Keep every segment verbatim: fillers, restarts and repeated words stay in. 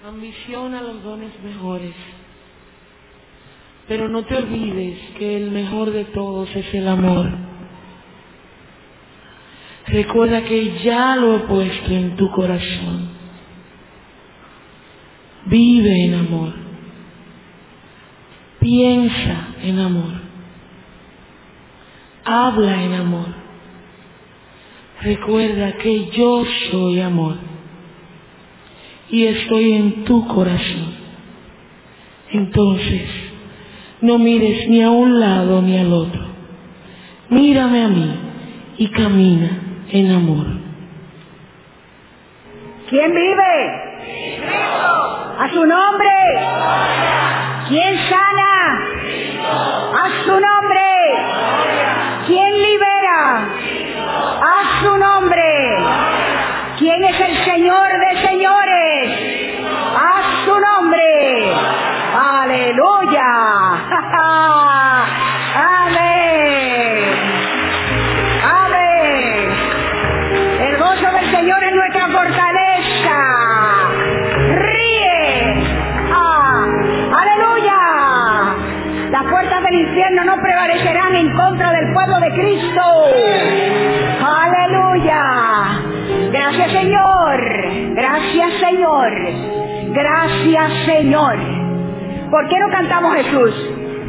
Ambiciona los dones mejores, pero no te olvides que el mejor de todos es el amor. Recuerda que ya lo he puesto en tu corazón. Vive en amor. Piensa en amor. Habla en amor. Recuerda que yo soy amor y estoy en tu corazón. Entonces, no mires ni a un lado ni al otro. Mírame a mí y camina en amor. ¿Quién vive? A su nombre. ¿Quién sana? A su nombre. ¿Quién libera? A su nombre. ¿Quién es el Señor de señores? A su nombre. Aleluya. Amén. Amén. El gozo del Señor es nuestra fortaleza. Ríe. Ah. Aleluya. Las puertas del infierno no prevalecerán en contra del pueblo de Cristo. Aleluya. Gracias, Señor. Gracias, Señor. Gracias, Señor. ¿Por qué no cantamos Jesús?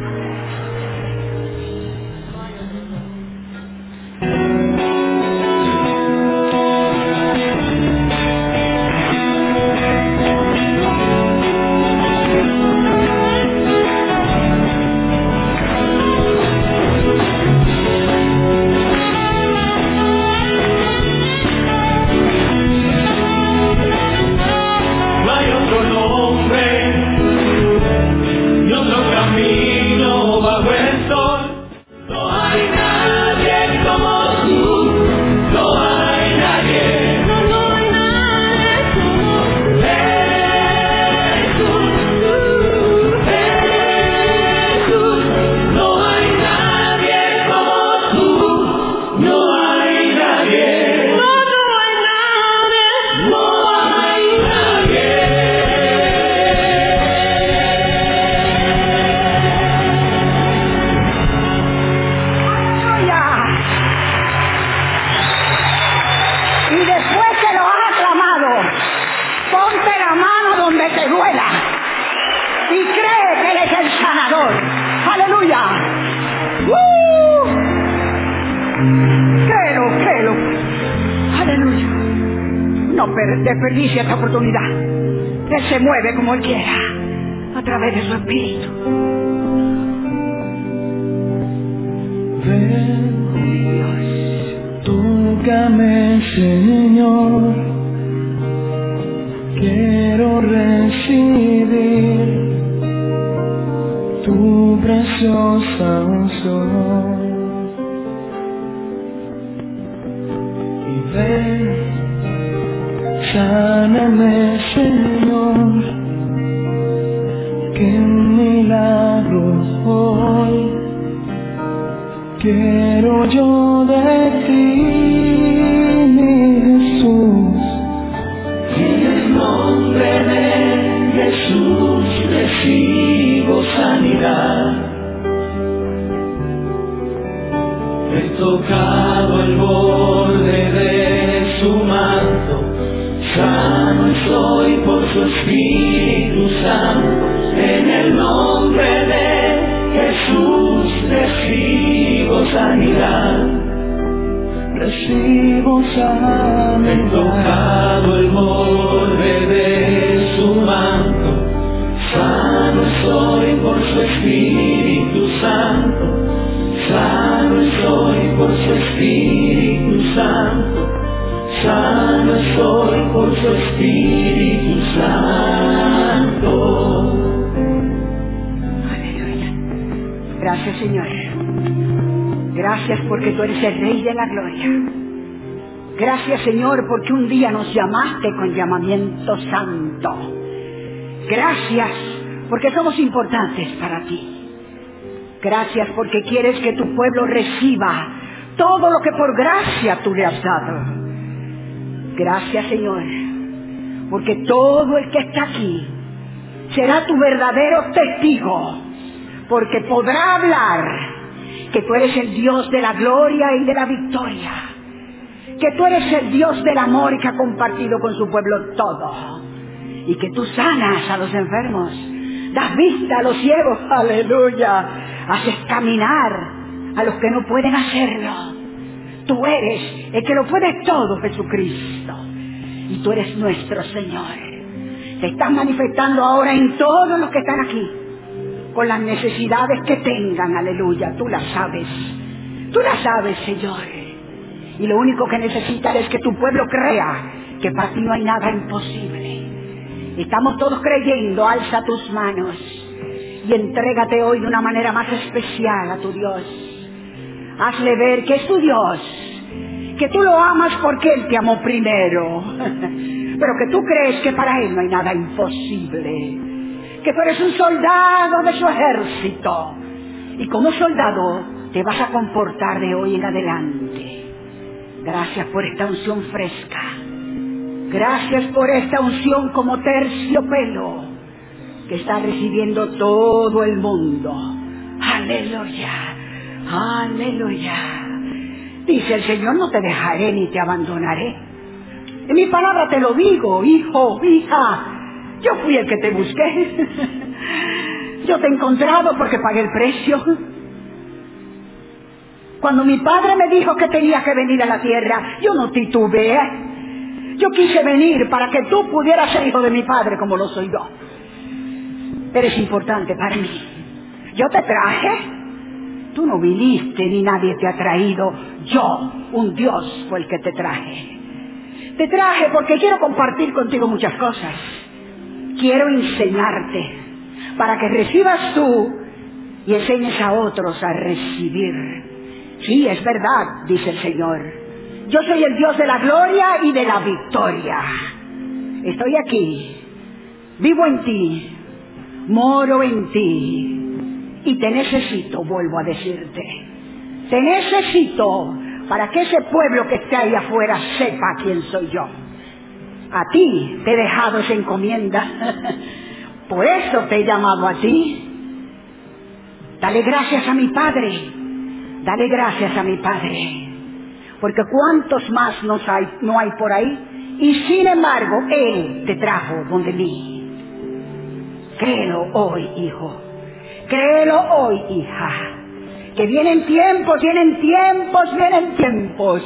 Desperdicia esta oportunidad. Él se mueve como Él quiera a través de su espíritu. Ven, Dios, tócame, Señor. Quiero recibir tu preciosa unción. Y ven, sáname, Señor, qué milagro hoy quiero yo de ti, mi Jesús. En el nombre de Jesús recibo sanidad. He tocado el borde de su manto. Sano soy por su Espíritu Santo. En el nombre de Jesús recibo sanidad. Recibo sanidad. He tocado el borde de su manto. Sano soy por su Espíritu Santo. Sano soy por su Espíritu Santo. Sano soy por su Espíritu Santo. Aleluya. Gracias, Señor. Gracias porque tú eres el Rey de la Gloria. Gracias, Señor, porque un día nos llamaste con llamamiento santo. Gracias porque somos importantes para ti. Gracias porque quieres que tu pueblo reciba todo lo que por gracia tú le has dado. Gracias, Señor, porque todo el que está aquí será tu verdadero testigo, porque podrá hablar que tú eres el Dios de la gloria y de la victoria, que tú eres el Dios del amor que ha compartido con su pueblo todo, y que tú sanas a los enfermos, das vista a los ciegos, aleluya, haces caminar a los que no pueden hacerlo. Tú eres el que lo puede todo, Jesucristo, y tú eres nuestro Señor. Te estás manifestando ahora en todos los que están aquí, con las necesidades que tengan, aleluya, tú las sabes, tú las sabes, Señor, y lo único que necesitas es que tu pueblo crea que para ti no hay nada imposible. Estamos todos creyendo, alza tus manos y entrégate hoy de una manera más especial a tu Dios. Hazle ver que es tu Dios, que tú lo amas porque Él te amó primero, pero que tú crees que para Él no hay nada imposible, que tú eres un soldado de su ejército, y como soldado te vas a comportar de hoy en adelante. Gracias por esta unción fresca, gracias por esta unción como terciopelo que está recibiendo todo el mundo. Aleluya, aleluya. Dice el Señor, no te dejaré ni te abandonaré. En mi palabra te lo digo, hijo, hija. Yo fui el que te busqué. Yo te he encontrado porque pagué el precio. Cuando mi padre me dijo que tenía que venir a la tierra, yo no titubeé. Yo quise venir para que tú pudieras ser hijo de mi padre como lo soy yo. Eres importante para mí. Yo te traje. Tú no viniste ni nadie te ha traído. Yo, un Dios, fue el que te traje. Te traje porque quiero compartir contigo muchas cosas. Quiero enseñarte para que recibas tú y enseñes a otros a recibir. Sí, es verdad, dice el Señor. Yo soy el Dios de la gloria y de la victoria. Estoy aquí, vivo en ti, moro en ti. Y te necesito, vuelvo a decirte, te necesito para que ese pueblo que esté ahí afuera sepa quién soy yo. A ti te he dejado esa encomienda, por eso te he llamado a ti. Dale gracias a mi Padre, dale gracias a mi Padre, porque cuántos más nos hay, no hay por ahí, y sin embargo Él te trajo donde mí. Créelo hoy, hijo. Créelo hoy, hija, que vienen tiempos, vienen tiempos, vienen tiempos,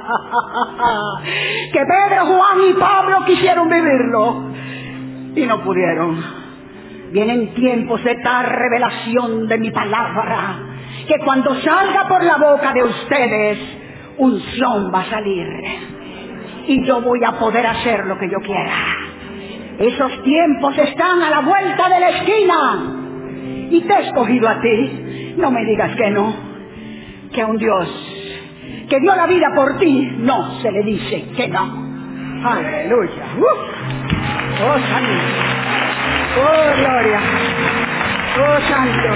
que Pedro, Juan y Pablo quisieron vivirlo y no pudieron. Vienen tiempos de tal revelación de mi palabra, que cuando salga por la boca de ustedes, unción va a salir, y yo voy a poder hacer lo que yo quiera. Esos tiempos están a la vuelta de la esquina. Y te he escogido a ti. No me digas que no. Que a un Dios que dio la vida por ti, no se le dice que no. Aleluya. Uh. Oh, santo. Oh, gloria. Oh, santo.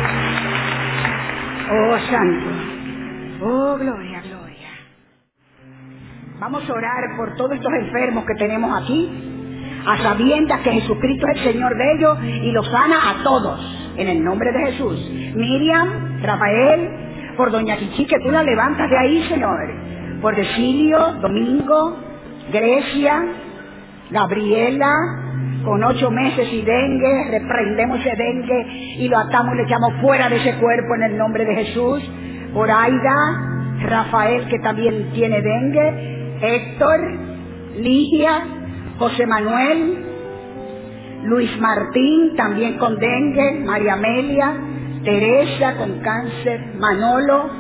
Oh, santo. Oh, gloria, gloria. Vamos a orar por todos estos enfermos que tenemos aquí, a sabiendas que Jesucristo es el Señor de ellos y los sana a todos. En el nombre de Jesús. Miriam, Rafael, por doña Chichi, que tú la levantas de ahí, Señor. Por Decilio, Domingo, Grecia, Gabriela, con ocho meses y dengue, reprendemos ese dengue y lo atamos y le echamos fuera de ese cuerpo en el nombre de Jesús. Por Aida, Rafael, que también tiene dengue, Héctor, Ligia, José Manuel, Luis Martín, también con dengue, María Amelia, Teresa con cáncer, Manolo,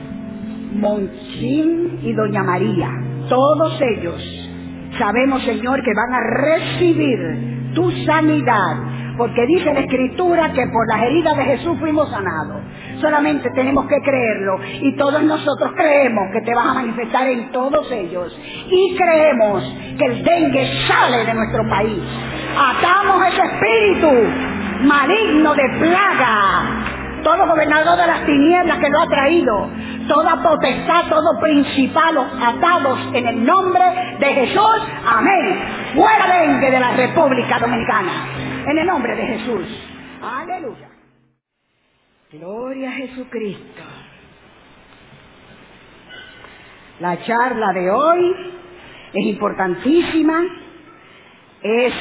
Monchín y Doña María. Todos ellos sabemos, Señor, que van a recibir tu sanidad, porque dice la Escritura que por las heridas de Jesús fuimos sanados. Solamente tenemos que creerlo, y todos nosotros creemos que te vas a manifestar en todos ellos, y creemos que el dengue sale de nuestro país. Atamos ese espíritu maligno de plaga todo gobernador de las tinieblas que lo ha traído, toda potestad, todo principal, atados en el nombre de Jesús, amén. Fuera vengue de la República Dominicana, en el nombre de Jesús, aleluya. Gloria a Jesucristo. La charla de hoy es importantísima, es,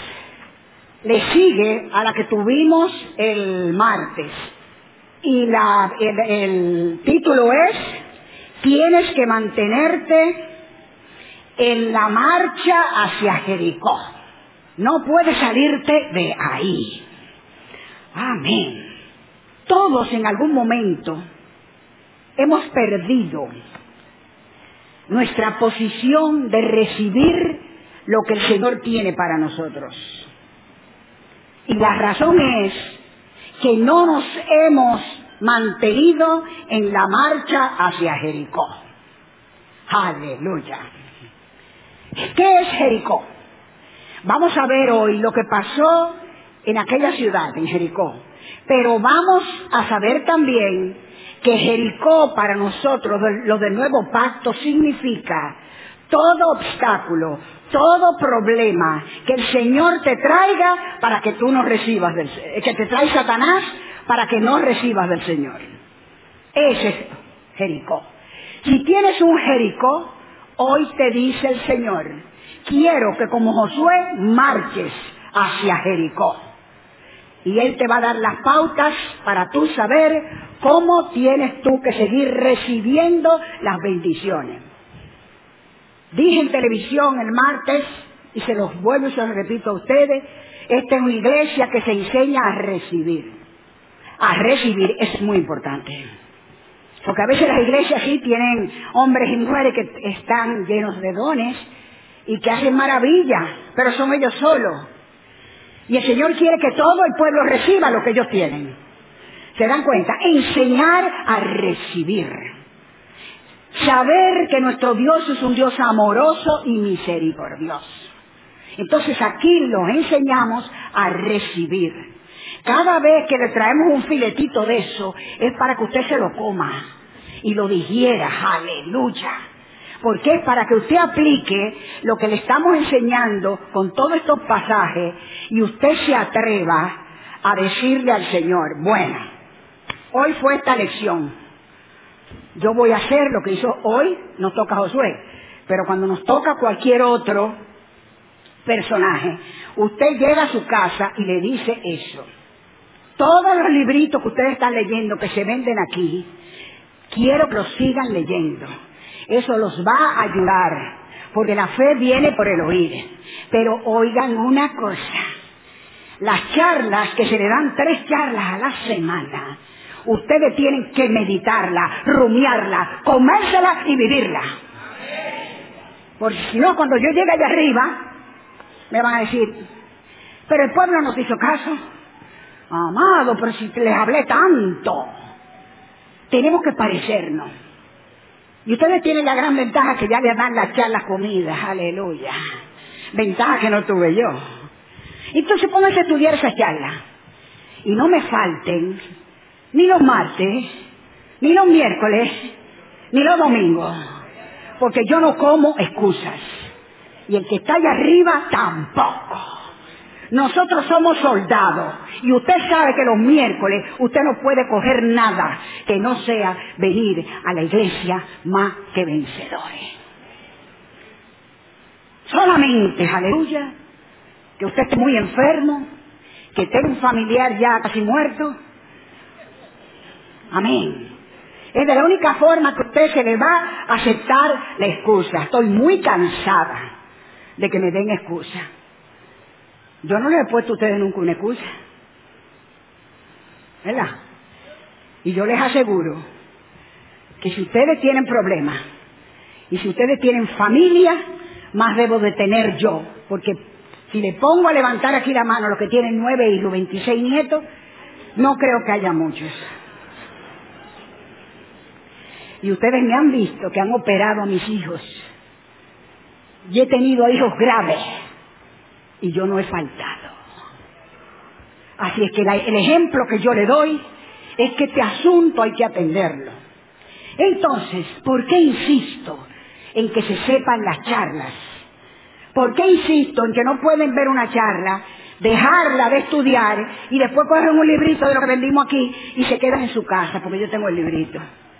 le sigue a la que tuvimos el martes. Y la, el, el título es, tienes que mantenerte en la marcha hacia Jericó. No puedes salirte de ahí. Amén. Todos en algún momento hemos perdido nuestra posición de recibir lo que el Señor tiene para nosotros. Y la razón es que no nos hemos mantenido en la marcha hacia Jericó. Aleluya. ¿Qué es Jericó? Vamos a ver hoy lo que pasó en aquella ciudad, en Jericó. Pero vamos a saber también que Jericó para nosotros, lo del nuevo pacto, significa todo obstáculo, todo problema que el Señor te traiga para que tú no recibas del Señor, que te trae Satanás para que no recibas del Señor. Ese es Jericó. Si tienes un Jericó, hoy te dice el Señor, quiero que como Josué marches hacia Jericó. Y Él te va a dar las pautas para tú saber cómo tienes tú que seguir recibiendo las bendiciones. Dije en televisión el martes, y se los vuelvo y se los repito a ustedes, esta es una iglesia que se enseña a recibir. A recibir es muy importante. Porque a veces las iglesias sí tienen hombres y mujeres que están llenos de dones y que hacen maravillas, pero son ellos solos. Y el Señor quiere que todo el pueblo reciba lo que ellos tienen. ¿Se dan cuenta? Enseñar a recibir. Saber que nuestro Dios es un Dios amoroso y misericordioso. Entonces aquí los enseñamos a recibir. Cada vez que le traemos un filetito de eso, es para que usted se lo coma y lo digiera. ¡Aleluya! Porque es para que usted aplique lo que le estamos enseñando con todos estos pasajes y usted se atreva a decirle al Señor, bueno, hoy fue esta lección. Yo voy a hacer lo que hizo hoy, nos toca Josué, pero cuando nos toca cualquier otro personaje, usted llega a su casa y le dice eso. Todos los libritos que ustedes están leyendo, que se venden aquí, quiero que los sigan leyendo. Eso los va a ayudar, porque la fe viene por el oír. Pero oigan una cosa, las charlas, que se le dan tres charlas a la semana, ustedes tienen que meditarla, rumiarla, comérsela y vivirla. Porque si no, cuando yo llegue allá arriba, me van a decir, pero el pueblo no te hizo caso. Amado, pero si les hablé tanto. Tenemos que parecernos. Y ustedes tienen la gran ventaja que ya les dan las charlas comidas, aleluya. Ventaja que no tuve yo. Entonces pónganse a estudiar esa charla. Y no me falten ni los martes, ni los miércoles, ni los domingos. Porque yo no como excusas. Y el que está allá arriba tampoco. Nosotros somos soldados. Y usted sabe que los miércoles usted no puede coger nada que no sea venir a la iglesia más que vencedores. Solamente, aleluya, que usted esté muy enfermo, que tenga un familiar ya casi muerto. Amén. Es de la única forma que usted se le va a aceptar la excusa. Estoy muy cansada de que me den excusa. Yo no les he puesto a ustedes nunca una excusa, ¿verdad? Y yo les aseguro que si ustedes tienen problemas y si ustedes tienen familia, más debo de tener yo, porque si le pongo a levantar aquí la mano a los que tienen nueve hijos, veintiséis nietos, no creo que haya muchos. Y ustedes me han visto que han operado a mis hijos. Y he tenido hijos graves. Y yo no he faltado. Así es que la, el ejemplo que yo le doy es que este asunto hay que atenderlo. Entonces, ¿por qué insisto en que se sepan las charlas? ¿Por qué insisto en que no pueden ver una charla, dejarla de estudiar y después cogen un librito de lo que vendimos aquí y se quedan en su casa? Porque yo tengo el librito.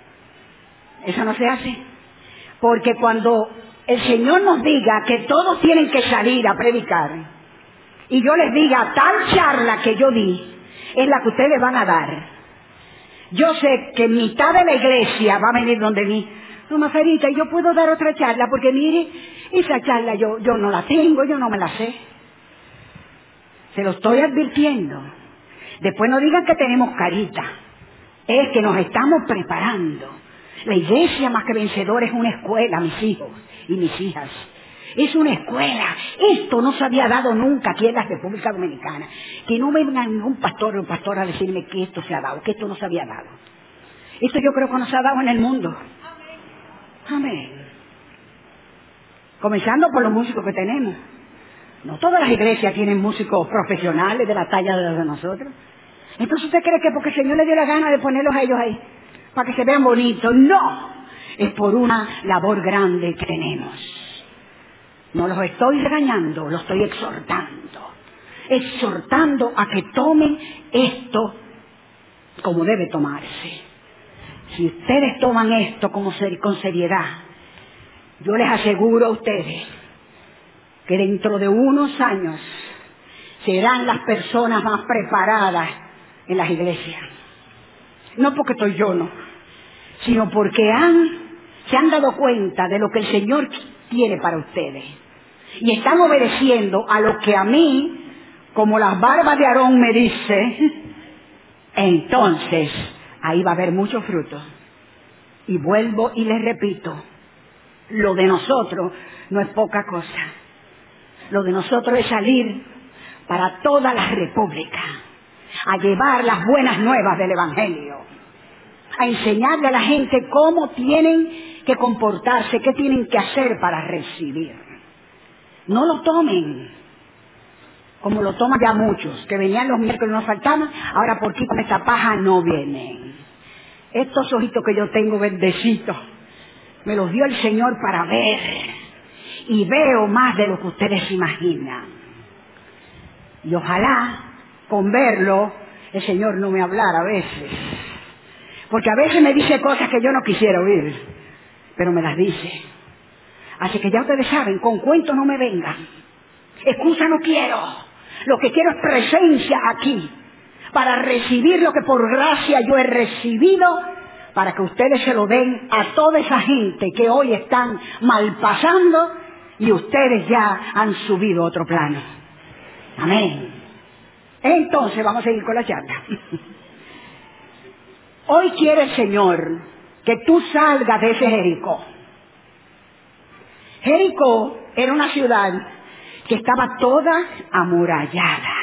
Eso no se hace. Porque cuando el Señor nos diga que todos tienen que salir a predicar y yo les diga tal charla que yo di es la que ustedes van a dar, yo sé que mitad de la iglesia va a venir donde mí. No, Maferita, yo puedo dar otra charla porque mire, esa charla yo, yo no la tengo, yo no me la sé. Se lo estoy advirtiendo. Después no digan que tenemos carita. Es que nos estamos preparando. La iglesia más que vencedora es una escuela, mis hijos y mis hijas. Es una escuela. Esto no se había dado nunca aquí en la República Dominicana. Que no venga ningún pastor o pastora a decirme que esto se ha dado, que esto no se había dado. Esto yo creo que no se ha dado en el mundo. Amén. Comenzando por los músicos que tenemos. No todas las iglesias tienen músicos profesionales de la talla de los de nosotros. Entonces usted cree que porque el Señor le dio la gana de ponerlos a ellos ahí para que se vean bonitos. No, es por una labor grande que tenemos. No los estoy regañando, los estoy exhortando. Exhortando a que tomen esto como debe tomarse. Si ustedes toman esto como ser, con seriedad, yo les aseguro a ustedes que dentro de unos años serán las personas más preparadas en las iglesias. No porque estoy yo, no, sino porque han, se han dado cuenta de lo que el Señor quiere para ustedes. Y están obedeciendo a lo que a mí, como las barbas de Aarón me dice, entonces ahí va a haber mucho fruto. Y vuelvo y les repito, lo de nosotros no es poca cosa. Lo de nosotros es salir para toda la república, a llevar las buenas nuevas del Evangelio, a enseñarle a la gente cómo tienen que comportarse, qué tienen que hacer para recibir. No lo tomen como lo toman ya muchos, que venían los miércoles y no faltaban, ahora por aquí con esta paja no vienen. Estos ojitos que yo tengo bendecitos, me los dio el Señor para ver, y veo más de lo que ustedes imaginan. Y ojalá, con verlo, el Señor no me hablara a veces, porque a veces me dice cosas que yo no quisiera oír, pero me las dice. Así que ya ustedes saben, con cuentos no me vengan, excusa no quiero, lo que quiero es presencia aquí, para recibir lo que por gracia yo he recibido, para que ustedes se lo den a toda esa gente que hoy están mal pasando y ustedes ya han subido a otro plano. Amén. Entonces vamos a seguir con la charla. Hoy quiere el Señor que tú salgas de ese Jericó. Jericó era una ciudad que estaba toda amurallada.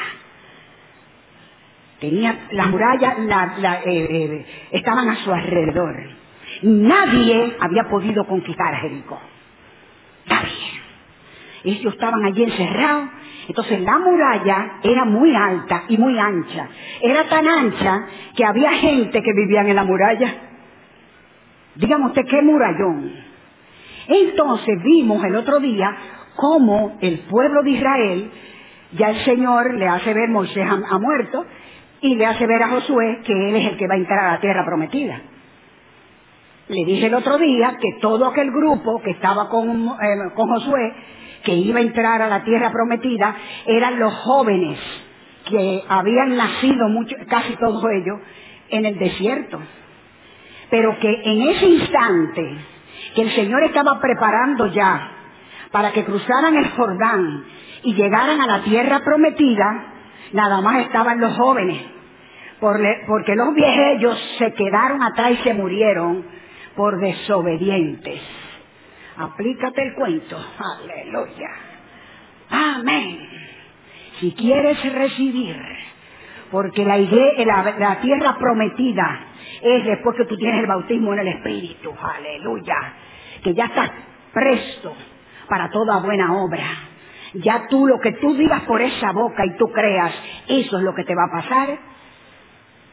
Tenía las murallas, la, la, eh, eh, estaban a su alrededor. Nadie había podido conquistar a Jericó. Nadie. Ellos estaban allí encerrados. Entonces la muralla era muy alta y muy ancha. Era tan ancha que había gente que vivía en la muralla. Dígame usted, ¿qué murallón? Entonces vimos el otro día cómo el pueblo de Israel, ya el Señor le hace ver, Moisés ha, ha muerto, y le hace ver a Josué que él es el que va a entrar a la tierra prometida. Le dije el otro día que todo aquel grupo que estaba con, eh, con Josué, que iba a entrar a la tierra prometida, eran los jóvenes que habían nacido, mucho, casi todos ellos, en el desierto. Pero que en ese instante que el Señor estaba preparando ya para que cruzaran el Jordán y llegaran a la tierra prometida, nada más estaban los jóvenes, porque los viejos se quedaron atrás y se murieron por desobedientes. Aplícate el cuento. Aleluya. Amén. Si quieres recibir, porque la, iglesia, la, la tierra prometida es después que tú tienes el bautismo en el Espíritu. Aleluya. Que ya estás presto para toda buena obra. Ya tú, lo que tú digas por esa boca y tú creas, eso es lo que te va a pasar.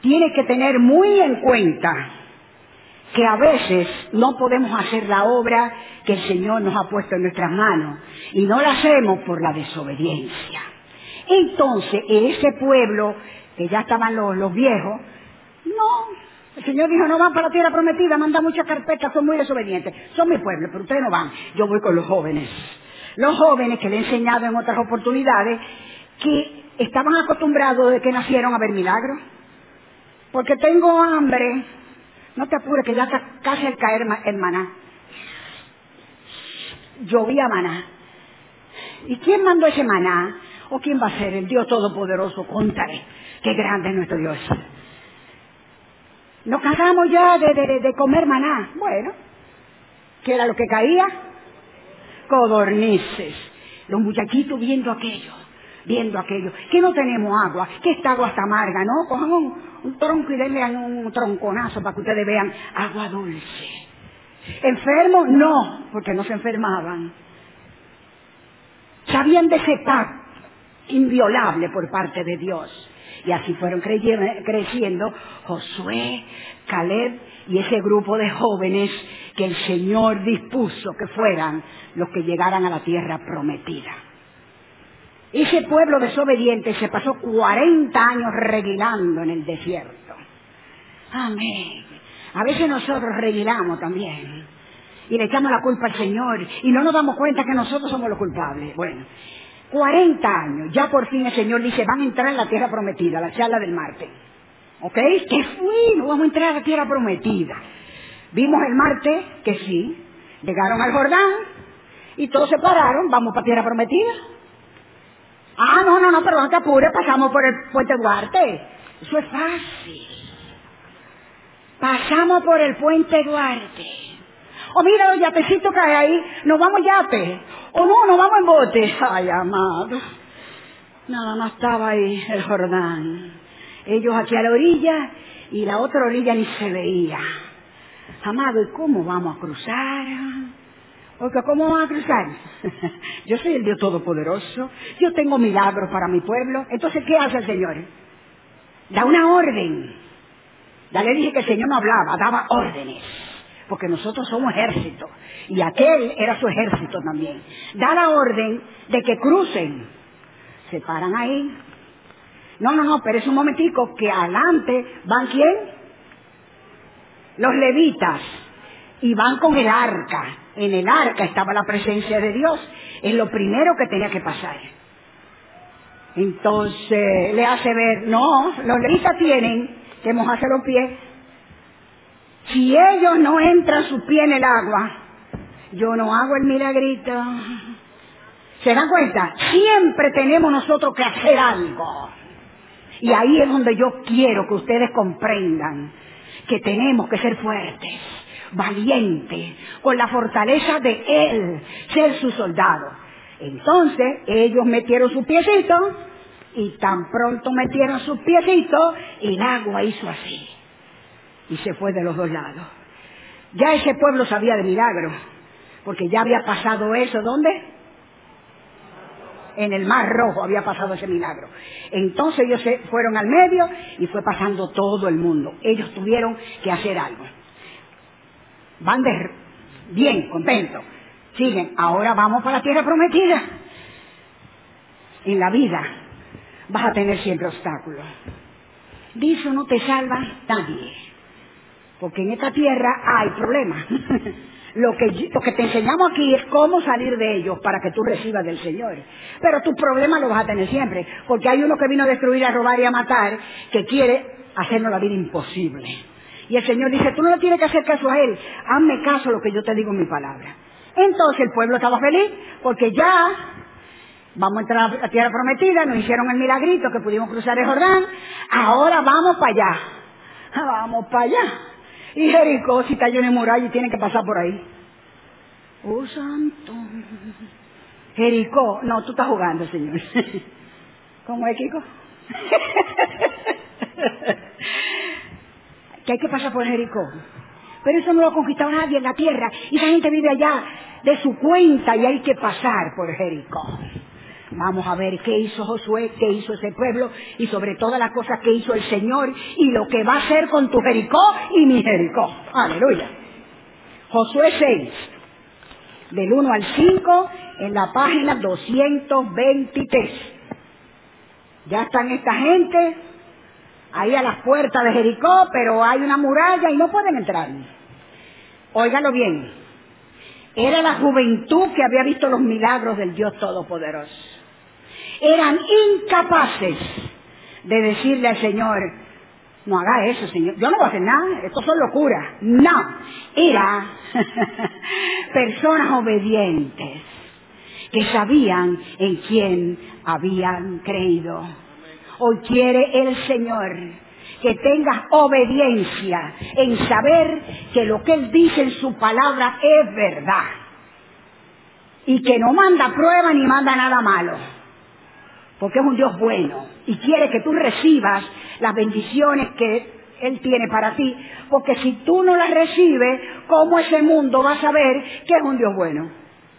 tiene que tener muy en cuenta que a veces no podemos hacer la obra que el Señor nos ha puesto en nuestras manos y no la hacemos por la desobediencia. Entonces, ese pueblo, que ya estaban los, los viejos, no, el Señor dijo, no van para la tierra prometida, manda muchas carpetas, son muy desobedientes, son mi pueblo, pero ustedes no van, yo voy con los jóvenes. Los jóvenes que le he enseñado en otras oportunidades, que estaban acostumbrados de que nacieron a ver milagros, porque tengo hambre. No te apures, que ya está casi al caer el maná. Llovía maná. ¿Y quién mandó ese maná? ¿O quién va a ser? El Dios Todopoderoso. Contale, qué grande es nuestro Dios. Nos cansamos ya de, de, de comer maná. Bueno, ¿qué era lo que caía? Codornices. Los muchachitos viendo aquello. Viendo aquello, que no tenemos agua, que esta agua está amarga, ¿no? Cojan un, un tronco y denle un tronconazo para que ustedes vean agua dulce. ¿Enfermos? No, porque no se enfermaban. Sabían de ese pacto inviolable por parte de Dios. Y así fueron creciendo Josué, Caleb y ese grupo de jóvenes que el Señor dispuso que fueran los que llegaran a la tierra prometida. Ese pueblo desobediente se pasó cuarenta años reguilando en el desierto. Amén. A veces nosotros reguilamos también. Y le echamos la culpa al Señor. Y no nos damos cuenta que nosotros somos los culpables. Bueno, cuarenta años. Ya por fin el Señor dice, van a entrar en la tierra prometida, la charla del martes. ¿Ok? Que fuimos, vamos a entrar a la tierra prometida. Vimos el martes que sí. Llegaron al Jordán. Y todos se pararon, vamos para la tierra prometida. Ah, no, no, no, pero no te apures, pasamos por el puente Duarte. Eso es fácil. Pasamos por el puente Duarte. O mira, los yatecitos que hay ahí, nos vamos yate. O no, nos vamos en bote. Ay, amado. Nada más estaba ahí el Jordán. Ellos aquí a la orilla y la otra orilla ni se veía. Amado, ¿y cómo vamos a cruzar? Porque ¿cómo van a cruzar? Yo soy el Dios Todopoderoso. Yo tengo milagros para mi pueblo. Entonces, ¿qué hace el Señor? Da una orden. Ya le dije que el Señor no hablaba, daba órdenes. Porque nosotros somos ejército. Y aquel era su ejército también. Da la orden de que crucen. Se paran ahí. No, no, no, pero es un momentico que adelante van ¿quién? Los levitas. Y van con el arca. En el arca estaba la presencia de Dios. Es lo primero que tenía que pasar. Entonces le hace ver, no, los levitas tienen que mojarse los pies. Si ellos no entran sus pies en el agua, yo no hago el milagrito. ¿Se dan cuenta? Siempre tenemos nosotros que hacer algo. Y ahí es donde yo quiero que ustedes comprendan que tenemos que ser fuertes, valientes, con la fortaleza de Él, ser su soldado. Entonces, ellos metieron sus piecitos, y tan pronto metieron sus piecitos, el agua hizo así, y se fue de los dos lados. Ya ese pueblo sabía de milagro, porque ya había pasado eso, ¿dónde? En el Mar Rojo había pasado ese milagro. Entonces ellos se fueron al medio, y fue pasando todo el mundo. Ellos tuvieron que hacer algo. Van de bien, contentos. Siguen, ahora vamos para la tierra prometida. En la vida vas a tener siempre obstáculos. De eso no te salva nadie. Porque en esta tierra hay problemas. Lo que, lo que te enseñamos aquí es cómo salir de ellos para que tú recibas del Señor. Pero tus problemas los vas a tener siempre. Porque hay uno que vino a destruir, a robar y a matar, que quiere hacernos la vida imposible. Y el Señor dice, tú no le tienes que hacer caso a Él, hazme caso a lo que yo te digo en mi palabra. Entonces el pueblo estaba feliz, porque ya vamos a entrar a la tierra prometida, nos hicieron el milagrito que pudimos cruzar el Jordán, ahora vamos para allá, vamos para allá. Y Jericó, si está lleno de muralla y tienen que pasar por ahí. Oh, santo. Jericó, no, tú estás jugando, Señor. ¿Cómo es, Kiko? Que hay que pasar por Jericó. Pero eso no lo ha conquistado nadie en la tierra. Y esa gente vive allá de su cuenta y hay que pasar por Jericó. Vamos a ver qué hizo Josué, qué hizo ese pueblo y sobre todas las cosas que hizo el Señor y lo que va a hacer con tu Jericó y mi Jericó. Aleluya. Josué seis, del uno al cinco, en la página doscientos veintitrés. Ya están esta gente ahí a las puertas de Jericó, pero hay una muralla y no pueden entrar. Óigalo bien. Era la juventud que había visto los milagros del Dios Todopoderoso. Eran incapaces de decirle al Señor, no haga eso, Señor, yo no voy a hacer nada, esto son locuras. No, eran personas obedientes que sabían en quién habían creído. Hoy quiere el Señor que tengas obediencia en saber que lo que Él dice en su palabra es verdad y que no manda prueba ni manda nada malo, porque es un Dios bueno y quiere que tú recibas las bendiciones que Él tiene para ti, porque si tú no las recibes, ¿cómo ese mundo va a saber que es un Dios bueno?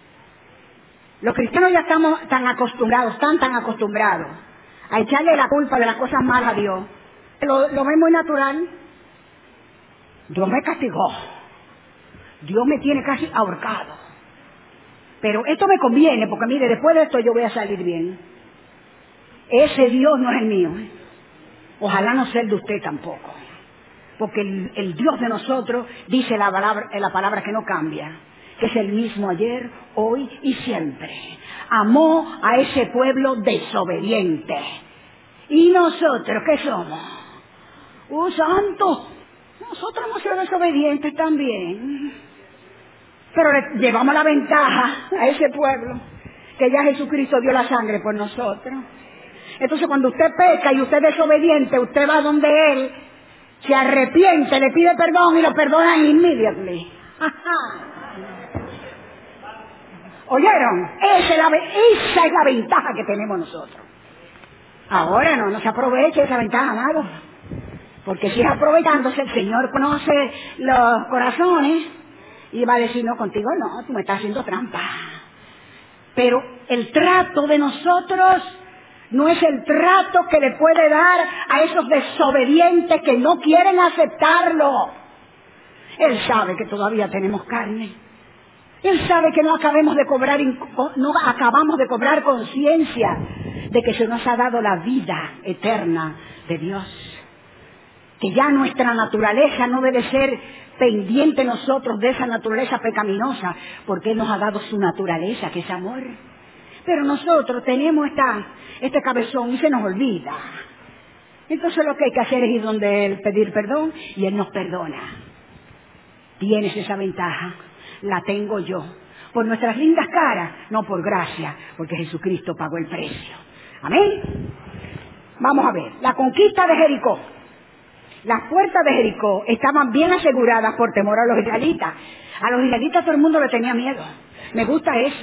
Los cristianos ya estamos tan acostumbrados, tan tan acostumbrados a echarle la culpa de las cosas malas a Dios. Lo, lo ven muy natural. Dios me castigó, Dios me tiene casi ahorcado, pero esto me conviene porque mire, después de esto yo voy a salir bien. Ese Dios no es el mío, ¿eh? Ojalá no sea el de usted tampoco, porque el, el Dios de nosotros dice la palabra, la palabra que no cambia, que es el mismo ayer, hoy y siempre. Amó a ese pueblo desobediente. ¿Y nosotros qué somos? ¡Oh, santo! Nosotros hemos sido desobedientes también. Pero le llevamos la ventaja a ese pueblo, que ya Jesucristo dio la sangre por nosotros. Entonces cuando usted peca y usted es desobediente, usted va donde Él, se arrepiente, le pide perdón y lo perdona inmediatamente. ¿Oyeron? Esa es, la, esa es la ventaja que tenemos nosotros. Ahora no, no se aproveche esa ventaja, amado. Porque si es aprovechándose, el Señor conoce los corazones y va a decir, no, contigo no, tú me estás haciendo trampa. Pero el trato de nosotros no es el trato que le puede dar a esos desobedientes que no quieren aceptarlo. Él sabe que todavía tenemos carne. Él sabe que no acabemos de cobrar, no acabamos de cobrar conciencia de que se nos ha dado la vida eterna de Dios. Que ya nuestra naturaleza no debe ser pendiente nosotros de esa naturaleza pecaminosa, porque Él nos ha dado su naturaleza, que es amor. Pero nosotros tenemos esta, este cabezón y se nos olvida. Entonces lo que hay que hacer es ir donde Él, pedir perdón, y Él nos perdona. Tienes esa ventaja, la tengo yo. Por nuestras lindas caras, no por gracia, porque Jesucristo pagó el precio. Amén. Vamos a ver, la conquista de Jericó. Las puertas de Jericó estaban bien aseguradas por temor a los israelitas. A los israelitas todo el mundo le tenía miedo. Me gusta eso.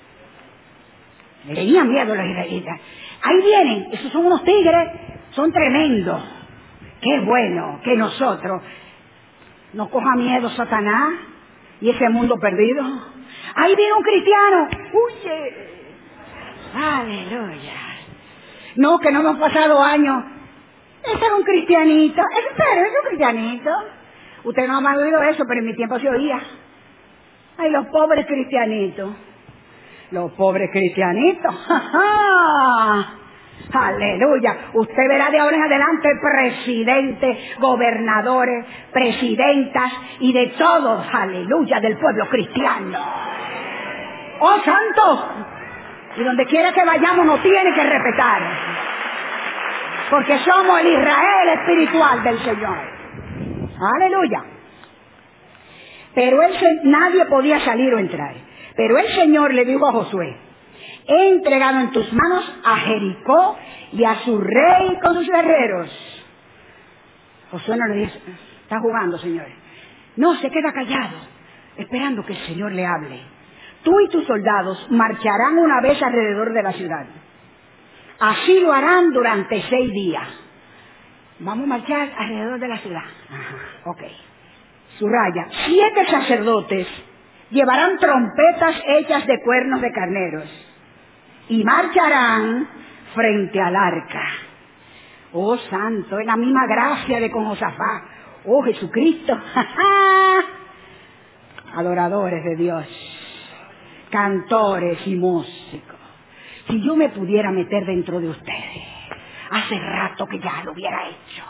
Le tenían miedo a los israelitas. Ahí vienen, esos son unos tigres, son tremendos. Qué bueno que nosotros nos coja miedo Satanás y ese mundo perdido. Ahí viene un cristiano. ¡Huye! ¡Aleluya! No, que no hemos pasado años. Ese es un cristianito. ¿Es serio? ¿Es un cristianito? Usted no ha oído eso, pero en mi tiempo se oía. Ay, los pobres cristianitos. Los pobres cristianitos. ¡Ja, ja! Aleluya. Usted verá de ahora en adelante presidentes, gobernadores, presidentas y de todos, aleluya, del pueblo cristiano. ¡Oh, santo! Y donde quiera que vayamos nos tiene que respetar. Porque somos el Israel espiritual del Señor. Aleluya. Pero él, nadie podía salir o entrar. Pero el Señor le dijo a Josué: he entregado en tus manos a Jericó y a su rey con sus guerreros. Josué no le dice, está jugando, Señor. No, se queda callado, esperando que el Señor le hable. Tú y tus soldados marcharán una vez alrededor de la ciudad. Así lo harán durante seis días. Vamos a marchar alrededor de la ciudad. Ajá, ok. Subraya, siete sacerdotes llevarán trompetas hechas de cuernos de carneros. y marcharán frente al arca. Oh, santo, es la misma gracia de con Josafat. Oh, Jesucristo. Adoradores de Dios, cantores y músicos. Si yo me pudiera meter dentro de ustedes, hace rato que ya lo hubiera hecho.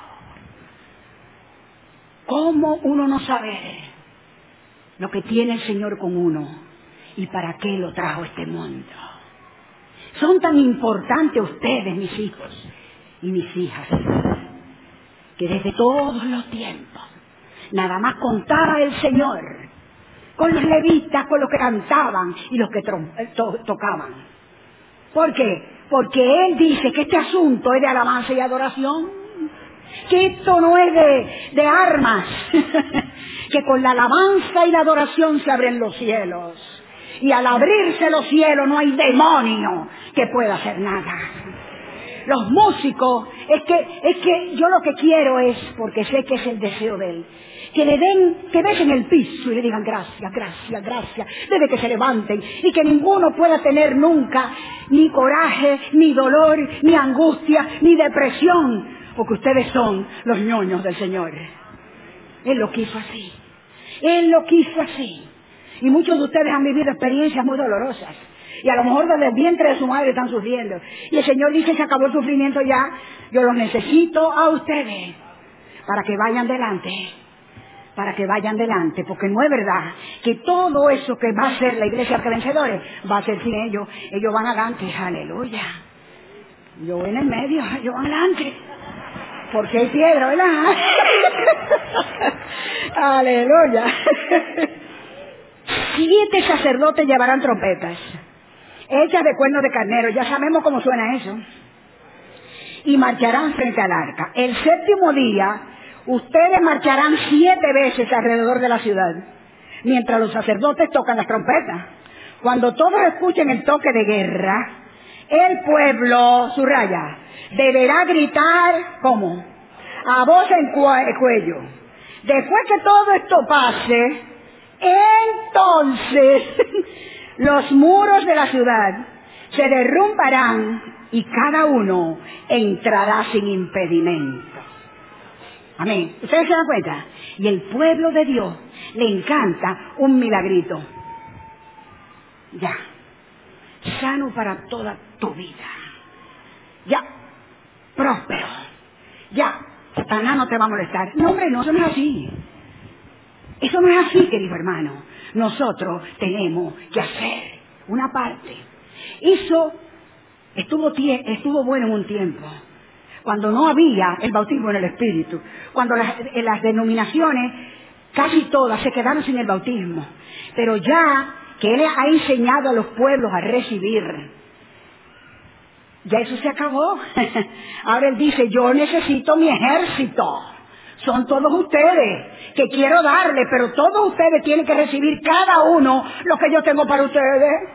¿Cómo uno no sabe lo que tiene el Señor con uno y para qué lo trajo a este mundo? Son tan importantes ustedes, mis hijos y mis hijas, que desde todos los tiempos nada más contaba el Señor con los levitas, con los que cantaban y los que to tocaban. ¿Por qué? Porque Él dice que este asunto es de alabanza y adoración, que esto no es de, de armas, que con la alabanza y la adoración se abren los cielos, y al abrirse los cielos no hay demonio que pueda hacer nada. Los músicos, es que, es que yo lo que quiero es, porque sé que es el deseo de Él, que le den, que besen el piso y le digan gracias, gracias, gracias, desde que se levanten, y que ninguno pueda tener nunca ni coraje, ni dolor, ni angustia, ni depresión, porque ustedes son los ñoños del Señor. Él lo quiso así, Él lo quiso así, y muchos de ustedes han vivido experiencias muy dolorosas, y a lo mejor desde el vientre de su madre están sufriendo, y el Señor dice: se acabó el sufrimiento ya, yo los necesito a ustedes para que vayan delante, para que vayan delante, porque no es verdad que todo eso que va a ser la iglesia de vencedores va a ser sin ellos. Ellos van adelante, aleluya. Yo en el medio, ellos van adelante, porque hay piedra, ¿verdad? Aleluya. Siete sacerdotes llevarán trompetas hechas de cuernos de carnero, ya sabemos cómo suena eso, y marcharán frente al arca. El séptimo día ustedes marcharán siete veces alrededor de la ciudad, mientras los sacerdotes tocan las trompetas. Cuando todos escuchen el toque de guerra, el pueblo, subraya, deberá gritar, ¿cómo? A voz en cuello. Después que todo esto pase, entonces los muros de la ciudad se derrumbarán y cada uno entrará sin impedimento. Amén. ¿Ustedes se dan cuenta? Y el pueblo de Dios le encanta un milagrito. Ya. Sano para toda tu vida. Ya. Próspero. Ya. Satanás no te va a molestar. No, hombre, no, eso no es así. Eso no es así, querido hermano. Nosotros tenemos que hacer una parte. Eso estuvo, estuvo bueno en un tiempo, cuando no había el bautismo en el Espíritu, cuando las, las denominaciones, casi todas, se quedaron sin el bautismo. Pero ya que Él ha enseñado a los pueblos a recibir, ya eso se acabó. Ahora Él dice: yo necesito mi ejército. Son todos ustedes que quiero darle, pero todos ustedes tienen que recibir cada uno lo que yo tengo para ustedes.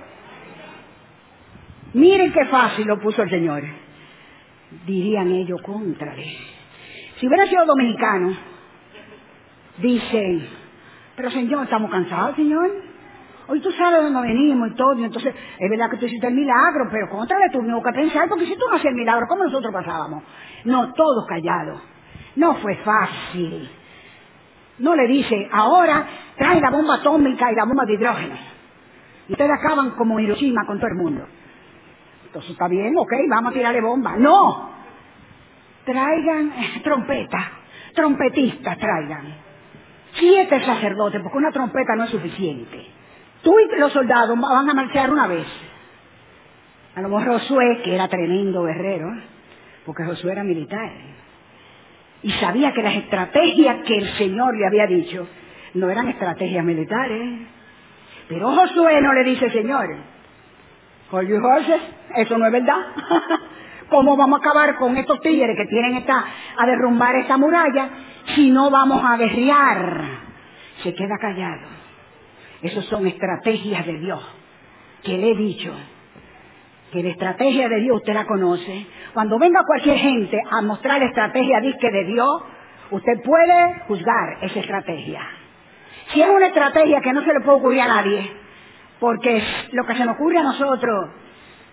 Miren qué fácil lo puso el Señor. Dirían ellos: contrale. Si hubiera sido dominicano, dicen: pero Señor, estamos cansados, Señor. Hoy tú sabes de dónde venimos y todo, y entonces es verdad que tú hiciste el milagro, pero contrale, tuvimos que pensar, porque si tú no hacías el milagro, ¿cómo nosotros pasábamos? No, todos callados. No fue fácil. No le dice: ahora trae la bomba atómica y la bomba de hidrógeno, y ustedes acaban como Hiroshima con todo el mundo. Entonces está bien, ok, vamos a tirarle bomba. No, traigan eh, trompeta, trompetistas traigan. Siete sacerdotes, porque una trompeta no es suficiente. Tú y los soldados van a marchar una vez. A lo mejor Josué, que era tremendo guerrero, porque Josué era militar, y sabía que las estrategias que el Señor le había dicho no eran estrategias militares. Pero Josué no le dice: Señor, hold your horses, eso no es verdad. ¿Cómo vamos a acabar con estos tigres que tienen esta, a derrumbar esta muralla si no vamos a guerrear? Se queda callado. Esas son estrategias de Dios que le he dicho, que la estrategia de Dios usted la conoce. Cuando venga cualquier gente a mostrar la estrategia disque de Dios, usted puede juzgar esa estrategia. Si es una estrategia que no se le puede ocurrir a nadie, porque lo que se nos ocurre a nosotros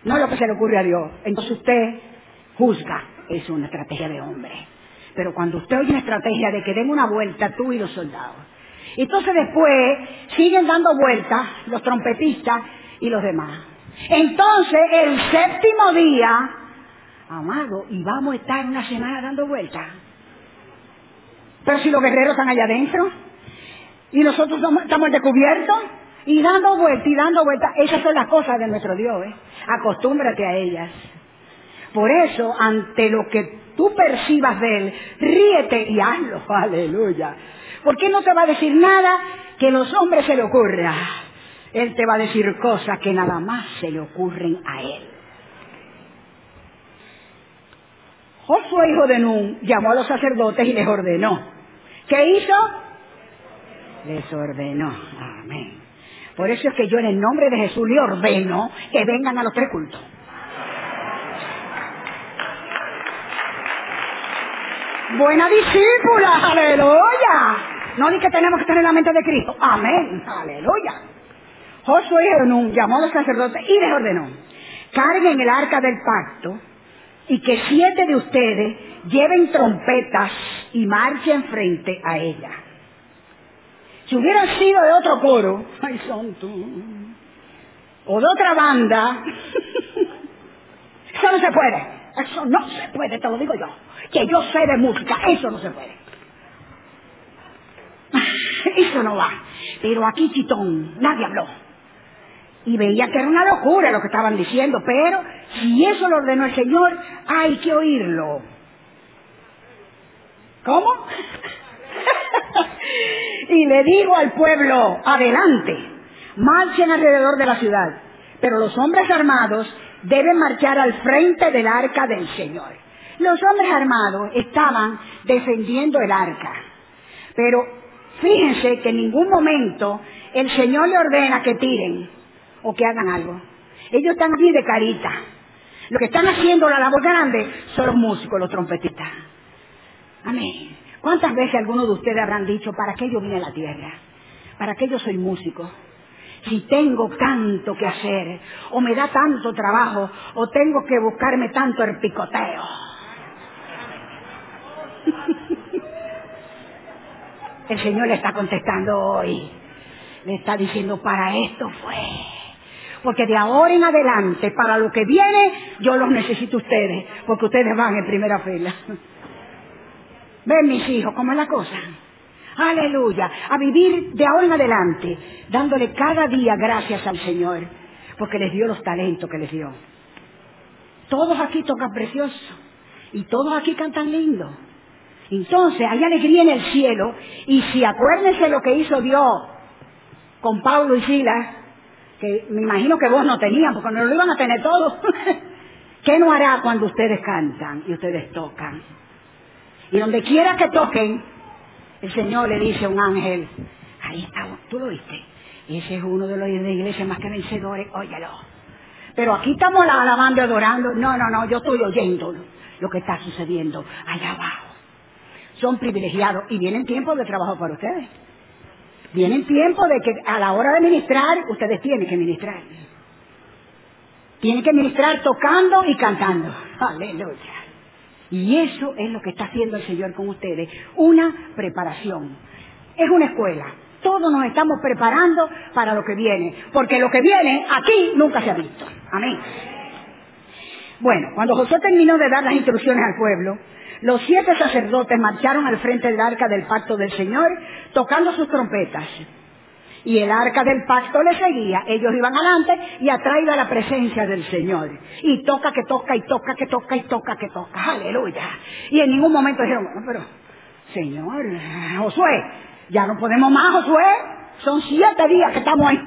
no es lo que se le ocurre a Dios. Entonces usted juzga, es una estrategia de hombre. Pero cuando usted oye una estrategia de que den una vuelta tú y los soldados, entonces después siguen dando vueltas los trompetistas y los demás. Entonces el séptimo día, amado, y vamos a estar una semana dando vueltas. Pero si los guerreros están allá adentro y nosotros somos, estamos descubiertos y dando vueltas y dando vueltas, esas son las cosas de nuestro Dios, ¿eh? Acostúmbrate a ellas. Por eso, ante lo que tú percibas de Él, ríete y hazlo, aleluya. Porque Él no te va a decir nada que a los hombres se le ocurra. Él te va a decir cosas que nada más se le ocurren a Él. Josué, hijo de Nun, llamó a los sacerdotes y les ordenó. ¿Qué hizo? Les ordenó. Amén. Por eso es que yo en el nombre de Jesús le ordeno que vengan a los tres cultos. Buena discípula, aleluya. No ni que tenemos que tener la mente de Cristo. Amén, aleluya. Josué, hijo de Nun, llamó a los sacerdotes y les ordenó. Carguen el arca del pacto y que siete de ustedes lleven trompetas y marchen frente a ella. Si hubieran sido de otro coro, ay santo, o de otra banda, eso no se puede, eso no se puede, te lo digo yo, que yo sé de música, eso no se puede. Eso no va. Pero aquí chitón, nadie habló. Y veía que era una locura lo que estaban diciendo, pero si eso lo ordenó el Señor, hay que oírlo. ¿Cómo? Y le digo al pueblo, adelante, marchen alrededor de la ciudad, pero los hombres armados deben marchar al frente del arca del Señor. Los hombres armados estaban defendiendo el arca, pero fíjense que en ningún momento el Señor le ordena que tiren o que hagan algo. Ellos están aquí de carita. Lo que están haciendo la labor grande son los músicos, los trompetistas. Amén. ¿Cuántas veces algunos de ustedes habrán dicho, ¿para qué yo vine a la tierra? ¿Para qué yo soy músico? Si tengo tanto que hacer, o me da tanto trabajo, o tengo que buscarme tanto el picoteo. El Señor le está contestando hoy. Le está diciendo, para esto fue. Porque de ahora en adelante, para lo que viene, yo los necesito ustedes, porque ustedes van en primera fila. Ven, mis hijos, cómo es la cosa. Aleluya. A vivir de ahora en adelante, dándole cada día gracias al Señor, porque les dio los talentos que les dio. Todos aquí tocan precioso, y todos aquí cantan lindo. Entonces, hay alegría en el cielo, y si acuérdense lo que hizo Dios con Pablo y Silas, que me imagino que vos no tenían, porque no lo iban a tener todos. ¿Qué no hará cuando ustedes cantan y ustedes tocan? Y donde quiera que toquen, el Señor le dice a un ángel, ahí está, tú lo viste, ese es uno de los de la iglesia más que vencedores, óyelo. Pero aquí estamos alabando y adorando, no, no, no, yo estoy oyendo lo que está sucediendo allá abajo. Son privilegiados y vienen tiempos de trabajo para ustedes. Vienen tiempos de que a la hora de ministrar, ustedes tienen que ministrar. Tienen que ministrar tocando y cantando. Aleluya. Y eso es lo que está haciendo el Señor con ustedes. Una preparación. Es una escuela. Todos nos estamos preparando para lo que viene. Porque lo que viene aquí nunca se ha visto. Amén. Bueno, cuando Josué terminó de dar las instrucciones al pueblo, los siete sacerdotes marcharon al frente del arca del pacto del Señor, tocando sus trompetas. Y el arca del pacto le seguía. Ellos iban adelante y atrás iba la presencia del Señor. Y toca que toca y toca que toca y toca que toca. Aleluya. Y en ningún momento dijeron, bueno, pero, Señor, Josué, ya no podemos más, Josué. Son siete días que estamos ahí.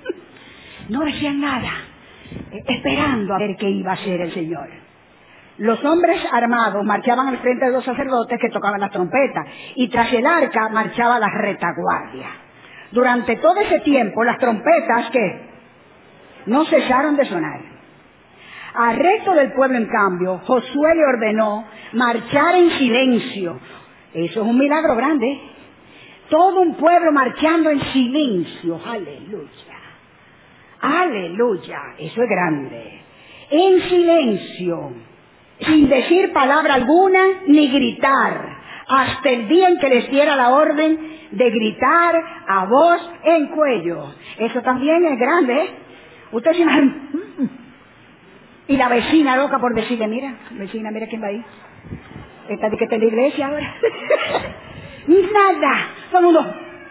No decían nada, esperando a ver qué iba a hacer el Señor. Los hombres armados marchaban al frente de los sacerdotes que tocaban las trompetas. Y tras el arca marchaba la retaguardia. Durante todo ese tiempo, las trompetas, ¿qué? No cesaron de sonar. Al resto del pueblo, en cambio, Josué le ordenó marchar en silencio. Eso es un milagro grande. Todo un pueblo marchando en silencio. Aleluya. Aleluya. Eso es grande. en silencio, sin decir palabra alguna ni gritar, hasta el día en que les diera la orden de gritar a voz en cuello. Eso también es grande, ¿eh? Usted se imagina. Y la vecina loca por decirle, mira, vecina, mira quién va ahí. Esta de que está en la iglesia ahora. Nada, todo mundo.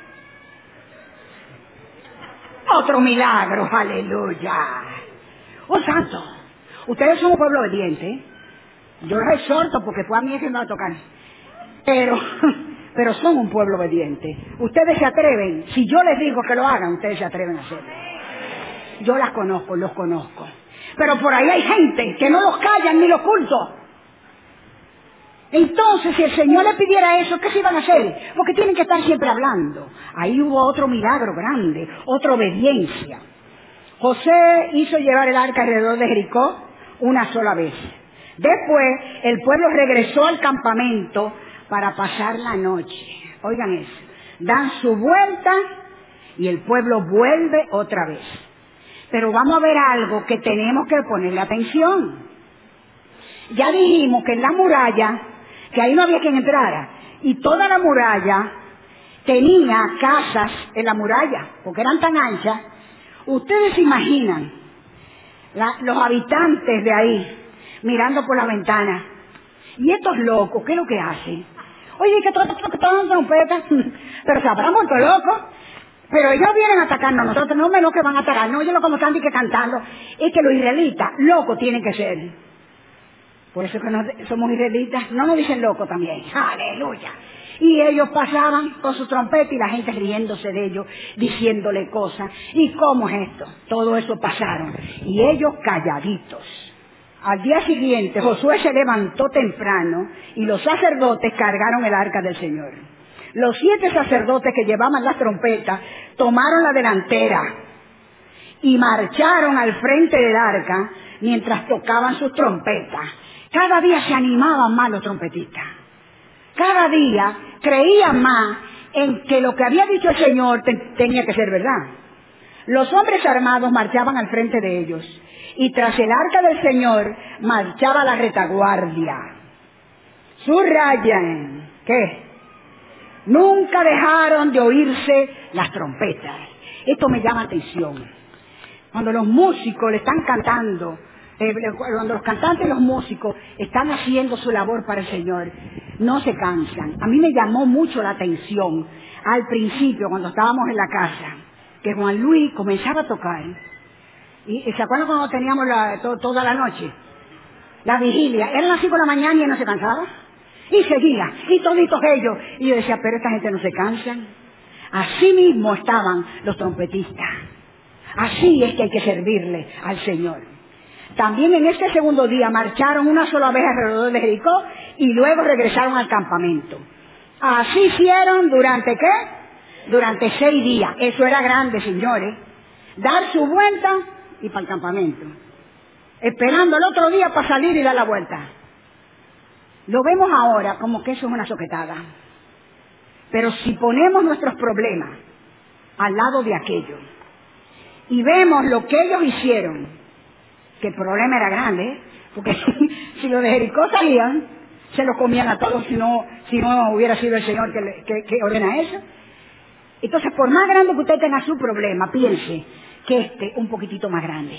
Otro milagro, aleluya. Oh, santo. Ustedes son un pueblo obediente. Yo los exhorto porque fue a mí que me va a tocar. Pero, pero son un pueblo obediente. Ustedes se atreven, si yo les digo que lo hagan, ustedes se atreven a hacerlo. Yo las conozco, los conozco. Pero por ahí hay gente que no los callan ni los oculto. Entonces, si el Señor le pidiera eso, ¿qué se iban a hacer? Porque tienen que estar siempre hablando. Ahí hubo otro milagro grande, otra obediencia. José hizo llevar el arca alrededor de Jericó una sola vez. Después, el pueblo regresó al campamento para pasar la noche. Oigan eso. Dan su vuelta y el pueblo vuelve otra vez. Pero vamos a ver algo que tenemos que ponerle atención. Ya dijimos que en la muralla, que ahí no había quien entrara, y toda la muralla tenía casas en la muralla, porque eran tan anchas. Ustedes se imaginan la, los habitantes de ahí mirando por la ventana, y estos locos, ¿qué es lo que hacen? Oye, que todos están trompetas, pero se habrán vuelto locos. Pero ellos vienen a atacarnos a nosotros, no menos que van a atacar, no, ellos lo como están que cantando. Es que los israelitas, locos tienen que ser. Por eso que no, somos israelitas, no nos dicen locos también, aleluya. Y ellos pasaban con su trompeta y la gente riéndose de ellos, diciéndole cosas. ¿Y cómo es esto? Todo eso pasaron. Y ellos calladitos. Al día siguiente Josué se levantó temprano y los sacerdotes cargaron el arca del Señor. Los siete sacerdotes que llevaban las trompetas tomaron la delantera y marcharon al frente del arca mientras tocaban sus trompetas. Cada día se animaban más los trompetistas. Cada día creían más en que lo que había dicho el Señor te- tenía que ser verdad. Los hombres armados marchaban al frente de ellos y tras el arca del Señor marchaba la retaguardia. Subrayan, ¿qué? Nunca dejaron de oírse las trompetas. Esto me llama atención. Cuando los músicos le están cantando, eh, cuando los cantantes y los músicos están haciendo su labor para el Señor, no se cansan. A mí me llamó mucho la atención al principio, cuando estábamos en la casa, que Juan Luis comenzaba a tocar. ¿Y se acuerdan cuando teníamos la, to, toda la noche? La vigilia. Eran las cinco de la mañana y él no se cansaba. Y seguía, y toditos ellos. Y yo decía, pero esta gente no se cansan. Así mismo estaban los trompetistas. Así es que hay que servirle al Señor. También en este segundo día marcharon una sola vez alrededor de Jericó y luego regresaron al campamento. Así hicieron durante ¿qué? Durante seis días. Eso era grande, señores. Dar su vuelta y para el campamento. Esperando el otro día para salir y dar la vuelta. Lo vemos ahora como que eso es una soquetada. Pero si ponemos nuestros problemas al lado de aquello y vemos lo que ellos hicieron, que el problema era grande, ¿eh? Porque si, si los de Jericó salían, se los comían a todos si no, si no hubiera sido el Señor que, le, que, que ordena eso. Entonces, por más grande que usted tenga su problema, piense que este es un poquitito más grande.